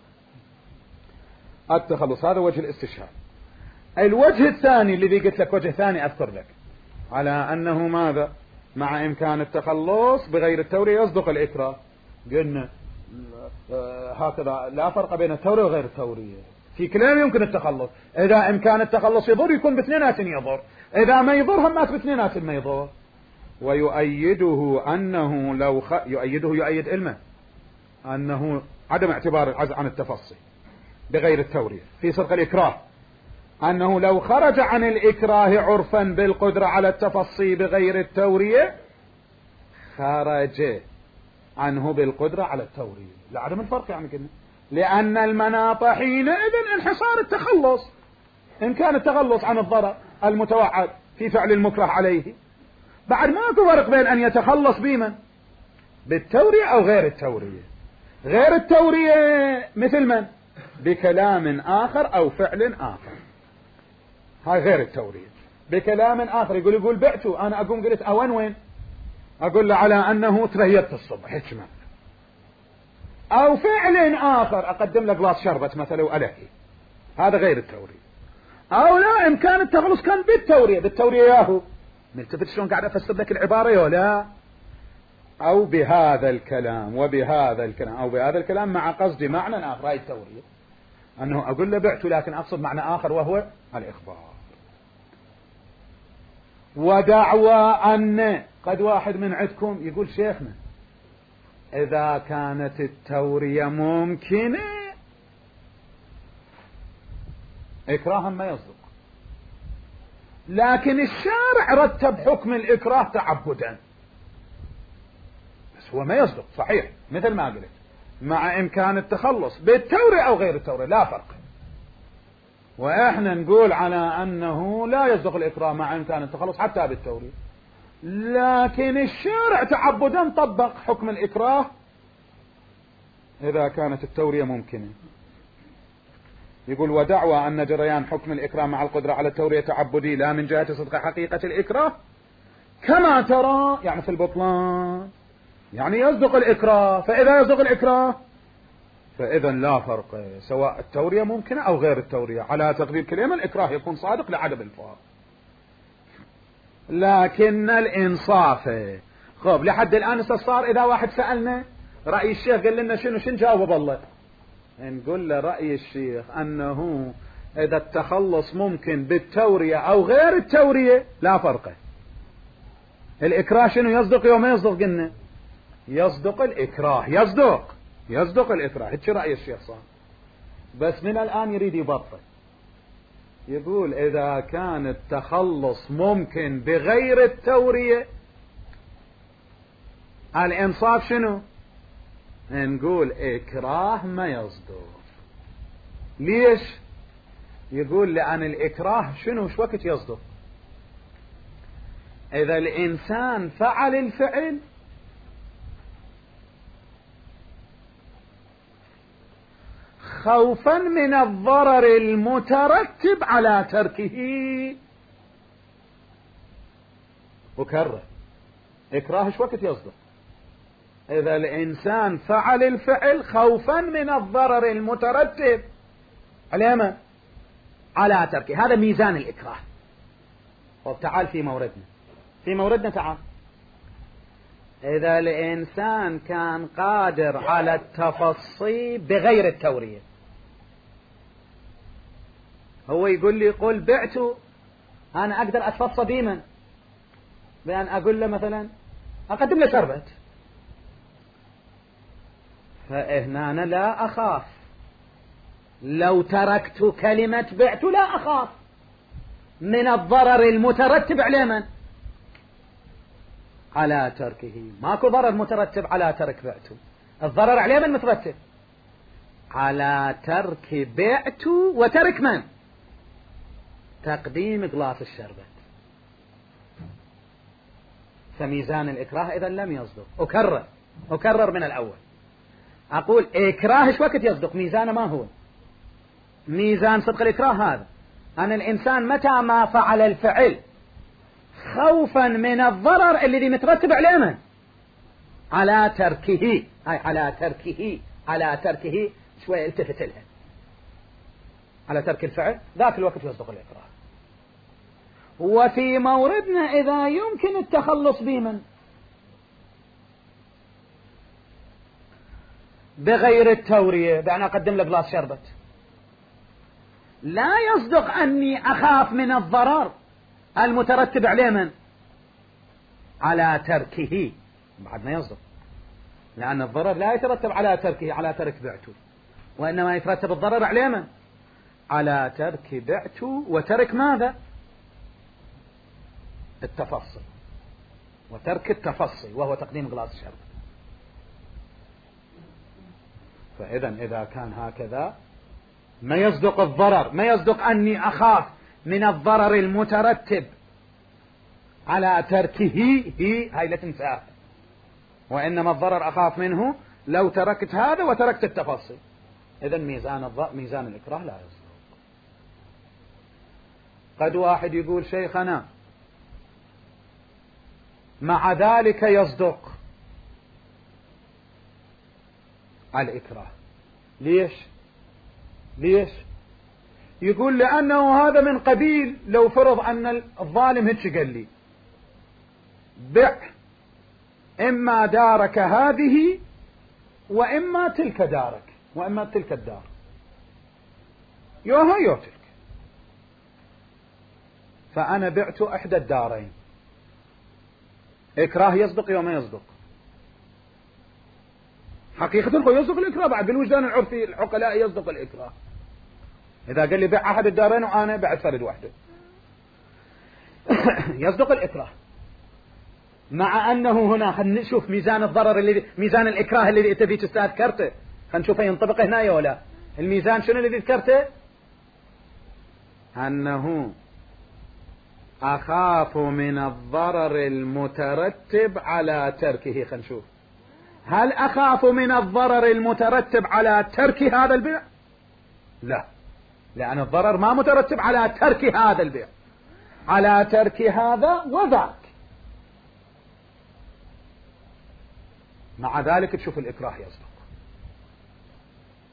التخلص. هذا وجه الاستشهاد. الوجه الثاني الذي قلت لك وجه ثاني أذكر لك على أنه ماذا؟ مع إمكان التخلص بغير التورية يصدق الإكراه. قلنا هكذا لا فرق بين التورية وغير التورية، في كلام يمكن التخلص. إذا إمكان التخلص يضر يكون باثنينات يضر، إذا ما يضر هم باثنينات ما يضر. ويؤيده أنه لو يؤيد علمه أنه عدم اعتبار العجز عن التفصي بغير التورية في صدق الإكراه، أنه لو خرج عن الإكراه عرفا بالقدرة على التفصي بغير التورية خرج عنه بالقدرة على التورية. لعدم الفرق يعني كنا، لأن المناط حينئذ انحصار التخلص، إن كان التخلص عن الضرر المتوعد في فعل المكره عليه. بعد ماكو فرق بين أن يتخلص بمن؟ بالتورية أو غير التورية. غير التورية مثل من؟ بكلام آخر أو فعل آخر، هاي غير التورية. بكلام آخر يقول بعته، أنا أقوم قلت أوان وين؟ أقول له على أنه ترهيت الصبح حكمة. أو فعل آخر أقدم له جلاس شربت مثلا وألهي، هذا غير التورية. أو لا إمكان التخلص كان بالتورية ياهو. نلتفت شلون قاعد أفسر لك العبارة يولا؟ أو بهذا الكلام وبهذا الكلام أو بهذا الكلام مع قصد معنى آخر، هاي التورية. أنه أقول له بعته لكن أقصد معنى آخر وهو الإخبار. ودعوى أن قد واحد من عندكم يقول شيخنا إذا كانت التورية ممكنة إكراها ما يصدق، لكن الشارع رتب حكم الإكراه تعبدا، بس هو ما يصدق صحيح مثل ما قلت مع إمكان التخلص بالتورية أو غير التورية لا فرق. وإحنا نقول على أنه لا يصدق الإكراه مع إمكان التخلص حتى بالتورية، لكن الشارع تعبدا طبق حكم الإكراه إذا كانت التورية ممكنة. يقول ودعوى أن جريان حكم الإكراه مع القدرة على التورية تعبدي لا من جهة صدق حقيقة الإكراه كما ترى، يعني في البطلان يعني يصدق الإكراه. فإذا يصدق الإكراه فإذا لا فرق، سواء التورية ممكنة أو غير التورية. على تقدير كلمة الإكراه يكون صادق لعدم الفار، لكن الإنصاف خب لحد الآن صار إذا واحد سألنا رأي الشيخ قال لنا شنو جاوب الله، نقول له رأي الشيخ أنه إذا التخلص ممكن بالتورية أو غير التورية لا فرق. الإكراه شنو يصدق يوم يصدق؟ قلنا يصدق الإكراه، يصدق الإكراه، هيك رأي الشيخ صار. بس من الآن يريد يبطل، يقول إذا كان التخلص ممكن بغير التورية الإنصاف شنو؟ نقول إكراه ما يصدق. ليش؟ يقول لأن الإكراه شنو شو وقت يصدق؟ إذا الإنسان فعل الفعل خوفا من الضرر المترتب على تركه، وكرر إكراه شو وقت يصدق؟ إذا الإنسان فعل الفعل خوفا من الضرر المترتب على تركه، هذا ميزان الإكراه. طب تعال في موردنا تعال. إذا الإنسان كان قادر على التفصي بغير التورية، هو يقول لي قل بعت، أنا أقدر أتفصى بمن؟ بأن أقول له مثلا أقدم له شربت، فهنا أنا لا أخاف. لو تركت كلمة بعت لا أخاف من الضرر المترتب على من؟ على تركه. ماكو ضرر مترتب على ترك بعت، الضرر على من مترتب؟ على ترك بعت وترك من؟ تقديم غلاف الشربت. فميزان الإكراه إذا لم يصدق. أكرر من الأول، أقول إكراه شو وقت يصدق؟ ميزانه ما هو؟ ميزان صدق الإكراه هذا أن الإنسان متى ما فعل الفعل خوفا من الضرر الذي مترتب عليه من؟ على تركه، على تركه شوية التفت لها، على ترك الفعل ذاك الوقت يصدق الإكراه. وفي موردنا إذا يمكن التخلص بمن؟ بغير التورية، بأن أقدم له جلاس شربت، لا يصدق أني أخاف من الضرر المترتب عليه من؟ على تركه، بعد ما يصدق، لأن الضرر لا يترتب على تركه على ترك بعته، وإنما يترتب الضرر عليه من؟ على ترك بعته وترك ماذا؟ التفصي، وترك التفصي وهو تقديم غلاس الشرب. فإذا إذا كان هكذا ما يصدق الضرر، ما يصدق أني أخاف من الضرر المترتب على تركه، هاي لا تنساها، وإنما الضرر أخاف منه لو تركت هذا وتركت التفصيل. إذن ميزان الإكراه لا يصدق. قد واحد يقول شيخنا مع ذلك يصدق الإكراه. ليش؟ يقول لأنه هذا من قبيل لو فرض أن الظالم هيك قال لي بع إما دارك هذه وإما تلك دارك وإما تلك الدار، يو تلك، فأنا بعت إحدى الدارين. إكراه يصدق يوم يصدق؟ حقيقة هو يصدق الإكراه، بعد بالوجدان العرفي العقلاء يصدق الإكراه. إذا قال لي بيع أحد الدارين وأنا بعت فرد واحدة يصدق الإكراه، مع أنه هنا خلينا نشوف ميزان الضرر ميزان الإكراه الذي أنت فيه ذكرته، خلينا نشوفه ينطبق هنا ولا. الميزان شنو الذي ذكرته؟ أنه أخاف من الضرر المترتب على تركه. خلينا نشوف هل أخاف من الضرر المترتب على ترك هذا البيع؟ لا، لأن الضرر ما مترتب على ترك هذا البيع، على ترك هذا وذاك. مع ذلك تشوف الإكراه يصدق.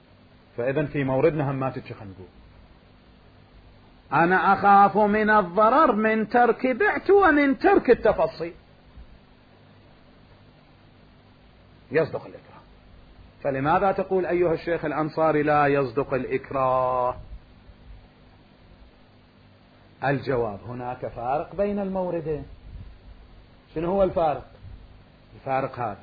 فإذا في موردنا هم ما تتشخن نقول أنا أخاف من الضرر من ترك بعت ومن ترك التفصيل، يصدق الإكراه. فلماذا تقول أيها الشيخ الأنصاري لا يصدق الإكراه؟ الجواب هناك فارق بين الموردين. شنو هو الفارق؟ الفارق هذا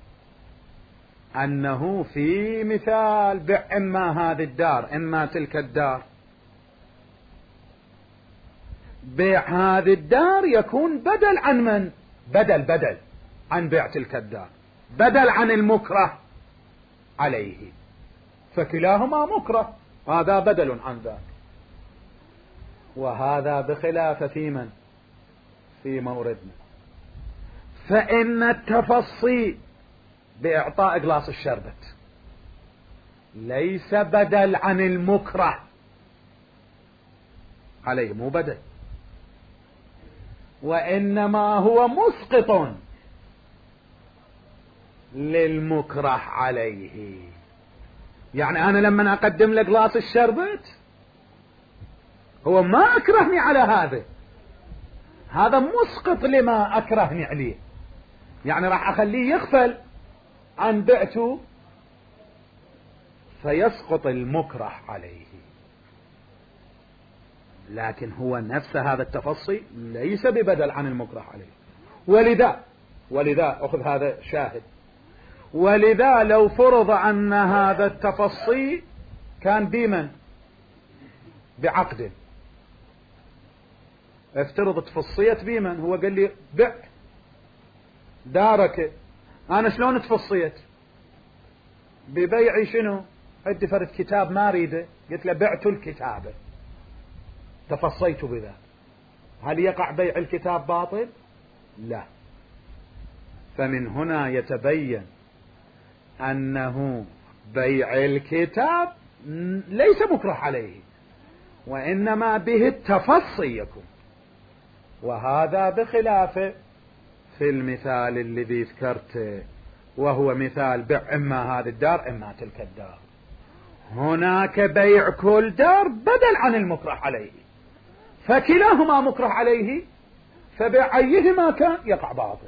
أنه في مثال بع إما هذه الدار إما تلك الدار، بيع هذه الدار يكون بدل عن من؟ بدل عن بيع تلك الدار، بدل عن المكره عليه، فكلاهما مكره، هذا بدل عن ذاك. وهذا بخلاف في من؟ في موردنا. فإن التفصي بإعطاء قلاص الشربت ليس بدل عن المكره عليه، مو بدل، وإنما هو مسقط للمكره عليه. يعني أنا لما أقدم لك قلاص الشربت هو ما أكرهني على هذا مسقط لما أكرهني عليه، يعني راح أخليه يغفل عن بعته فيسقط المكره عليه. لكن هو نفس هذا التفصي ليس ببدل عن المكره عليه. ولذا أخذ هذا شاهد. ولذا لو فرض أن هذا التفصي كان بمن؟ بعقد. افترض تفصيت بمن؟ هو قال لي بع دارك، أنا شلون تفصيت؟ ببيعي شنو؟ عندي فرد كتاب ما أريده، قلت له بعت الكتاب تفصيت بذا، هل يقع بيع الكتاب باطل؟ لا. فمن هنا يتبين أنه بيع الكتاب ليس مكره عليه، وإنما به التفصي يكون. وهذا بخلاف في المثال الذي ذكرته، وهو مثال بيع إما هذه الدار إما تلك الدار. هناك بيع كل دار بدل عن المكره عليه، فكلاهما مكره عليه، فبيع أيهما كان يقع باطل.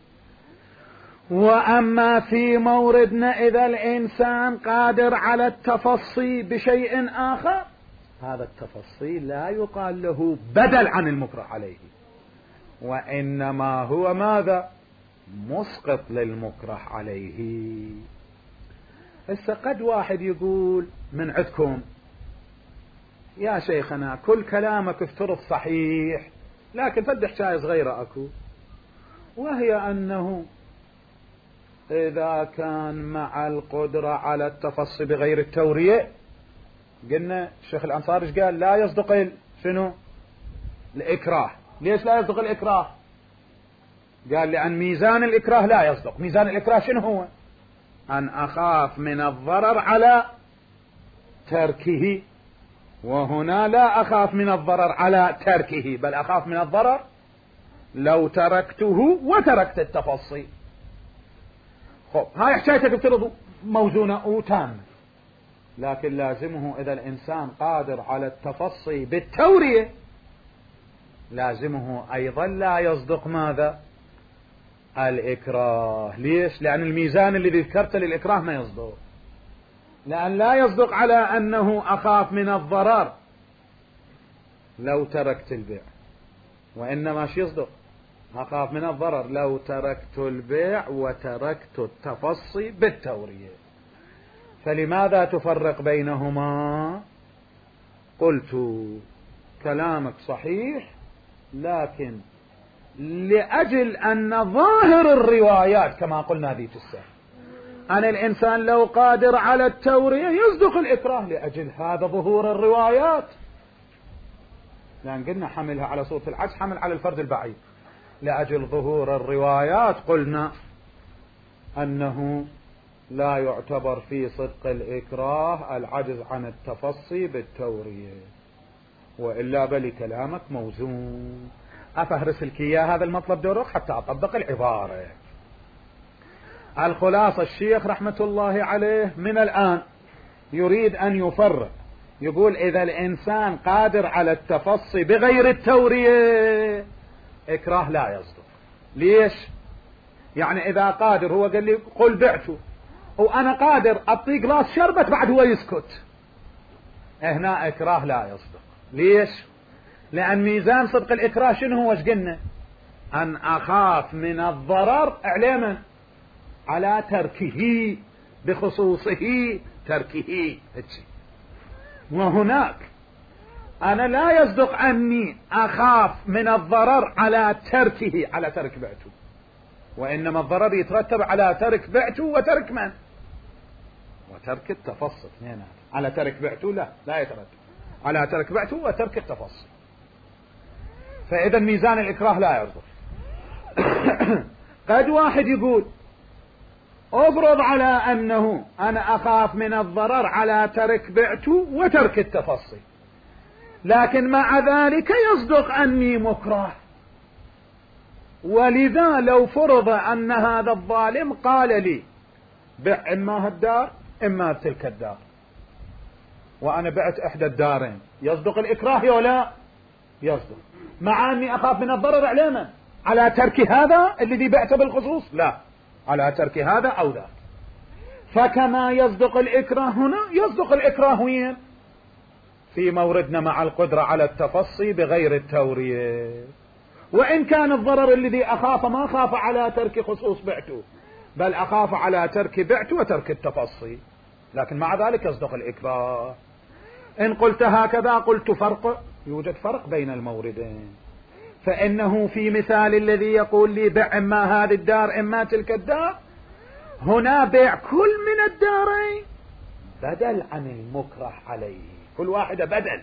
وأما في موردنا إذا الإنسان قادر على التفصي بشيء آخر، هذا التفصي لا يقال له بدل عن المكره عليه، وإنما هو ماذا؟ مسقط للمكره عليه. هسه قد واحد يقول من عندكم يا شيخنا كل كلامك افترض صحيح، لكن فد حكاية صغيرة أكو، وهي أنه إذا كان مع القدرة على التفصي بغير التورية، قلنا الشيخ الأنصاري قال لا يصدق شنو؟ الإكراه. ليش لا يصدق الإكراه؟ قال لأن ميزان الإكراه لا يصدق. ميزان الإكراه شنو هو؟ أن أخاف من الضرر على تركه، وهنا لا أخاف من الضرر على تركه، بل أخاف من الضرر لو تركته وتركت التفصي. خب هاي حكايتك افترضوا موزونة وتامة، لكن لازمه إذا الإنسان قادر على التفصي بالتورية لازمه أيضا لا يصدق ماذا؟ الإكراه. ليش؟ لأن الميزان الذي ذكرته للإكراه ما يصدق، لأن لا يصدق على أنه أخاف من الضرر لو تركت البيع، وإنما شو يصدق؟ أخاف من الضرر لو تركت البيع وتركت التفصي بالتورية. فلماذا تفرق بينهما؟ قلت كلامك صحيح، لكن لأجل أن ظاهر الروايات كما قلنا ذيك الساعة أن الإنسان لو قادر على التورية يصدق الإكراه، لأجل هذا ظهور الروايات، لأن قلنا حملها على صورة العكس، حمل على الفرد البعيد. لأجل ظهور الروايات قلنا أنه لا يعتبر في صدق الإكراه العجز عن التفصي بالتورية، وإلا بل كلامك موزون. أفهرس لك إياه هذا المطلب دورك حتى أطبق العبارة. الخلاصة الشيخ رحمة الله عليه من الآن يريد أن يفرق، يقول إذا الإنسان قادر على التفصي بغير التورية إكراه لا يصدق. ليش؟ يعني إذا قادر، هو قال لي قل بعته وأنا قادر أعطيه جلاس شربت بعد هو يسكت، هنا إكراه لا يصدق. ليش؟ لأن ميزان صدق الإكراه شنو هو؟ ايش قلنا؟ أن أخاف من الضرر علما على تركه، بخصوصه تركه. وهناك أنا لا يصدق أني أخاف من الضرر على تركه، على ترك بعته، وإنما الضرر يترتب على ترك بعته وترك من؟ وترك التفصل. على ترك بعته لا يترتب على ترك بعته وترك التفصل. فإذا ميزان الإكراه لا يصدق. قد واحد يقول افرض على أنه أنا أخاف من الضرر على ترك بعته وترك التفصي، لكن مع ذلك يصدق أني مكره، ولذا لو فرض أن هذا الظالم قال لي بع إما هالدار إما تلك الدار، وأنا بعت إحدى الدارين، يصدق الإكراه ولا يصدق؟ مع أني أخاف من الضرر علما على ترك هذا الذي بعته بالخصوص، لا، على ترك هذا أو ذاك. فكما يصدق الإكراه هنا يصدق الإكراه وين؟ في موردنا مع القدرة على التفصي بغير التورية. وإن كان الضرر الذي أخاف ما خاف على ترك خصوص بعته، بل أخاف على ترك بعته وترك التفصي، لكن مع ذلك يصدق الإكراه. إن قلت هكذا قلت فرق، يوجد فرق بين الموردين. فإنه في مثال الذي يقول لي بع إما هذه الدار إما تلك الدار، هنا بيع كل من الدارين بدل عن المكره عليه، كل واحدة بدل.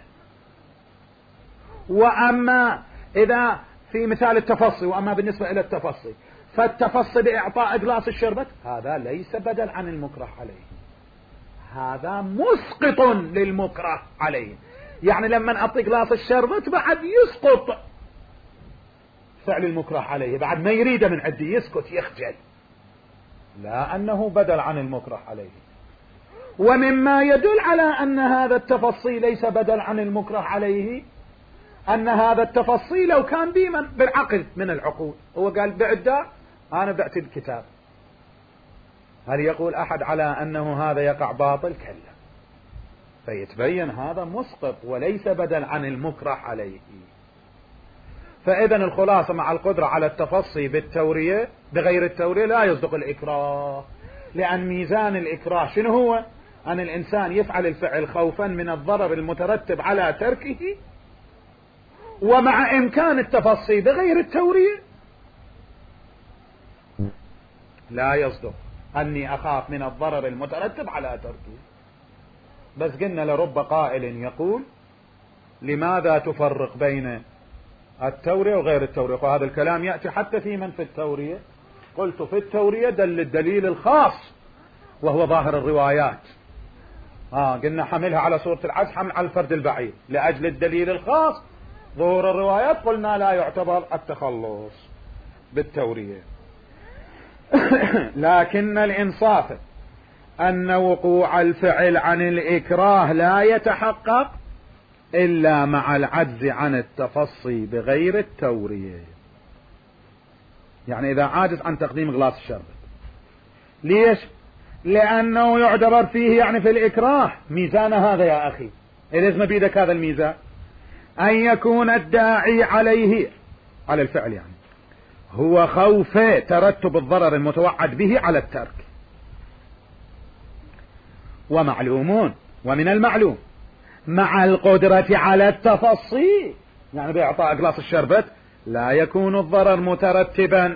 وأما إذا في مثال التفصي، وأما بالنسبة إلى التفصي، فالتفصي بإعطاء جلاس الشربت هذا ليس بدل عن المكره عليه، هذا مسقط للمكره عليه. يعني لما أعطي جلاس الشربت بعد يسقط فعل المكره عليه، بعد ما يريده من عندي يسكت يخجل، لا أنه بدل عن المكره عليه. ومما يدل على أن هذا التفصي ليس بدل عن المكره عليه أن هذا التفصي لو كان ديما بالعقد من العقود، هو قال بع الدار أنا بعت الكتاب، هل يقول أحد على أنه هذا يقع باطل؟ كلا، فيتبين هذا مسقط وليس بدل عن المكره عليه. فإذا الخلاصة مع القدرة على التفصي بالتورية بغير التورية لا يصدق الإكراه، لأن ميزان الإكراه شنو هو؟ أن الإنسان يفعل الفعل خوفا من الضرر المترتب على تركه، ومع إمكان التفصي بغير التورية لا يصدق أني أخاف من الضرر المترتب على تركه. بس قلنا لرب قائل يقول لماذا تفرق بين التورية وغير التورية؟ وهذا الكلام يأتي حتى في من في التورية. قلت في التورية دل الدليل الخاص وهو ظاهر الروايات، قلنا حملها على صورة العجز، حمل على الفرد البعيد لأجل الدليل الخاص ظهور الروايات، قلنا لا يعتبر التخلص بالتورية. لكن الإنصاف أن وقوع الفعل عن الإكراه لا يتحقق إلا مع العجز عن التفصي بغير التورية. يعني إذا عاجز عن تقديم غلاس الشربت، ليش؟ لأنه يعتبر فيه يعني في الإكراه ميزان هذا يا أخي، لازم بيدك هذا الميزان، أن يكون الداعي عليه على الفعل يعني هو خوف ترتب الضرر المتوعد به على الترك. ومعلومون ومن المعلوم مع القدرة على التفصي، يعني بإعطاء جلاس الشربت لا يكون الضرر مترتبا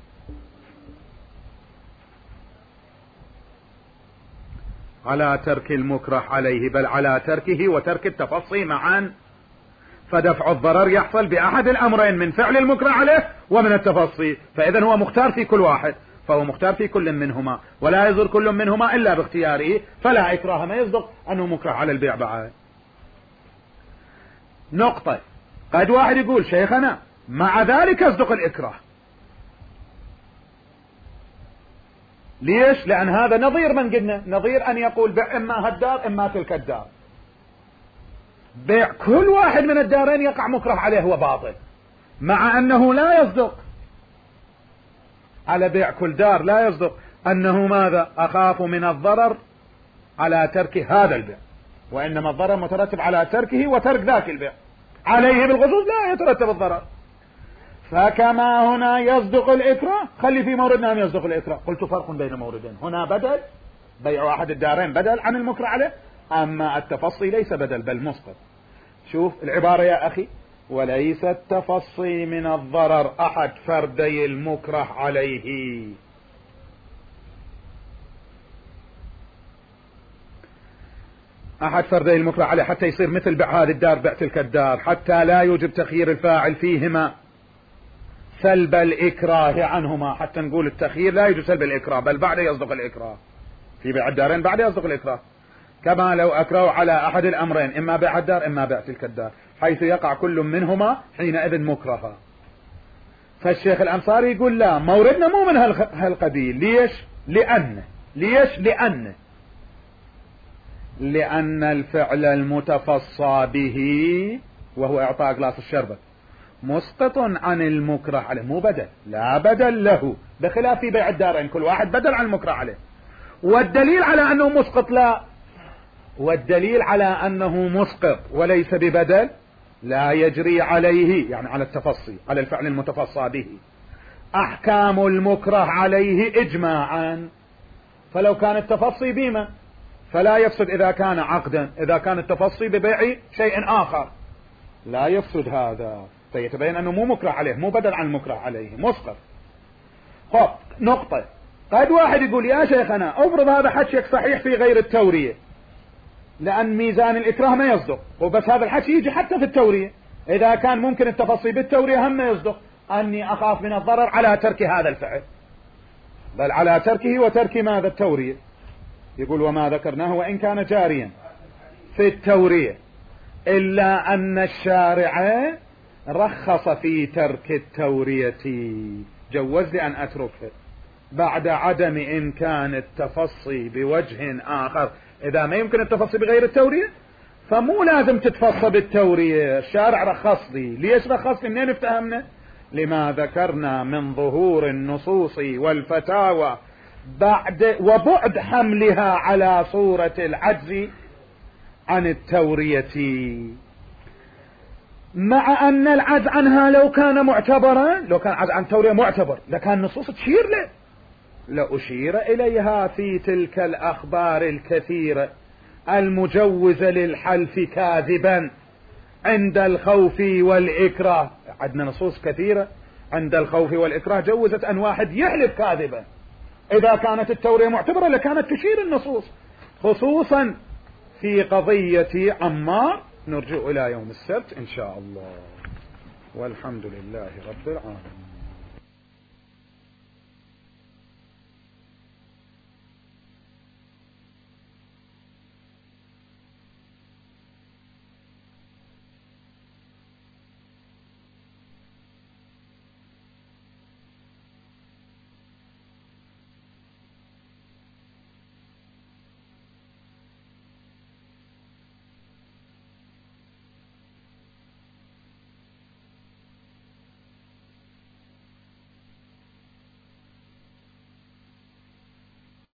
على ترك المكره عليه، بل على تركه وترك التفصي معا، فدفع الضرر يحصل بأحد الأمرين، من فعل المكره عليه ومن التفصي. فإذا هو مختار في كل واحد، فهو مختار في كل منهما، ولا يصدر كل منهما إلا باختياره، فلا إكراه، ما يصدق أنه مكره على البيع بعد. نقطة. قد واحد يقول شيخنا مع ذلك يصدق الإكراه، ليش؟ لأن هذا نظير من قلنا، نظير أن يقول بيع إما هالدار إما تلك الدار. بيع كل واحد من الدارين يقع مكره عليه وباطل، مع أنه لا يصدق على بيع كل دار، لا يصدق أنه ماذا؟ أخاف من الضرر على ترك هذا البيع، وإنما الضرر مترتب على تركه وترك ذاك البيع، عليه بالخصوص لا يترتب الضرر. فكما هنا يصدق الإكراه، خلي في موردنا أن يصدق الإكراه. قلت فرق بين موردين، هنا بدل، بيع أحد الدارين بدل عن المكره عليه، أما التفصي ليس بدل بل مسقط. شوف العبارة يا أخي، وليس التفصي من الضرر أحد فردي المكره عليه. أحد فردي المكره عليه حتى يصير مثل بيع هذه الدار بيع تلك الدار، حتى لا يوجب تخيير الفاعل فيهما سلب الإكراه عنهما. حتى نقول التخيير لا يوجب سلب الإكراه، بل بعد يصدق الإكراه في بيع الدارين، بعد يصدق الإكراه، كما لو أكرهوا على أحد الأمرين، إما بيع الدار إما بيع تلك الدار، حيث يقع كل منهما حينئذ مكرها. فالشيخ الأنصاري يقول لا، موردنا مو من هالقبيل. ليش؟ لأن الفعل المتفصى به وهو إعطاء قلاص الشربة مسقط عن المكره عليه، مو بدل، لا بدل له، بخلاف في بيع الدارين كل واحد بدل عن المكره عليه. والدليل على أنه مسقط لا، والدليل على أنه مسقط وليس ببدل لا يجري عليه، يعني على التفصي، على الفعل المتفصى به، أحكام المكره عليه إجماعا. فلو كان التفصي بما فلا يفسد إذا كان عقدا، إذا كان التفصي ببيع شيء آخر لا يفسد هذا، فيتبين أنه مو مكره عليه، مو بدل عن المكره عليه، مسقط. خب نقطة، قد واحد يقول يا شيخنا افرض هذا حكيك صحيح في غير التورية، لأن ميزان الإكراه ما يصدق، وبس هذا الحكي يجي حتى في التورية، إذا كان ممكن التفصيل بالتورية هم ما يصدق، أني أخاف من الضرر على ترك هذا الفعل، بل على تركه وترك ماذا؟ التورية. يقول وما ذكرناه وإن كان جاريا في التورية، إلا أن الشارع رخص في ترك التورية، جوز لي أن أتركه بعد عدم إمكان التفصي بوجه آخر. إذا ما يمكن التفصي بغير التورية فمو لازم تتفصى بالتورية، الشارع رخص لي. ليش رخص لي؟ منين افتهمنا؟ لما ذكرنا من ظهور النصوص والفتاوى وبعد حملها على صورة العجز عن التورية، مع أن العجز عنها لو كان معتبرا، لو كان عجز عن التورية معتبر لكان نصوص تشير له، لأشير إليها في تلك الأخبار الكثيرة المجوزة للحلف كاذبا عند الخوف والإكراه. عندنا نصوص كثيرة عند الخوف والإكراه جوزت أن واحد يحلف كاذبا، إذا كانت التورية معتبرة لكانت تشير النصوص، خصوصا في قضية عمار. نرجع إلى يوم السبت إن شاء الله، والحمد لله رب العالمين.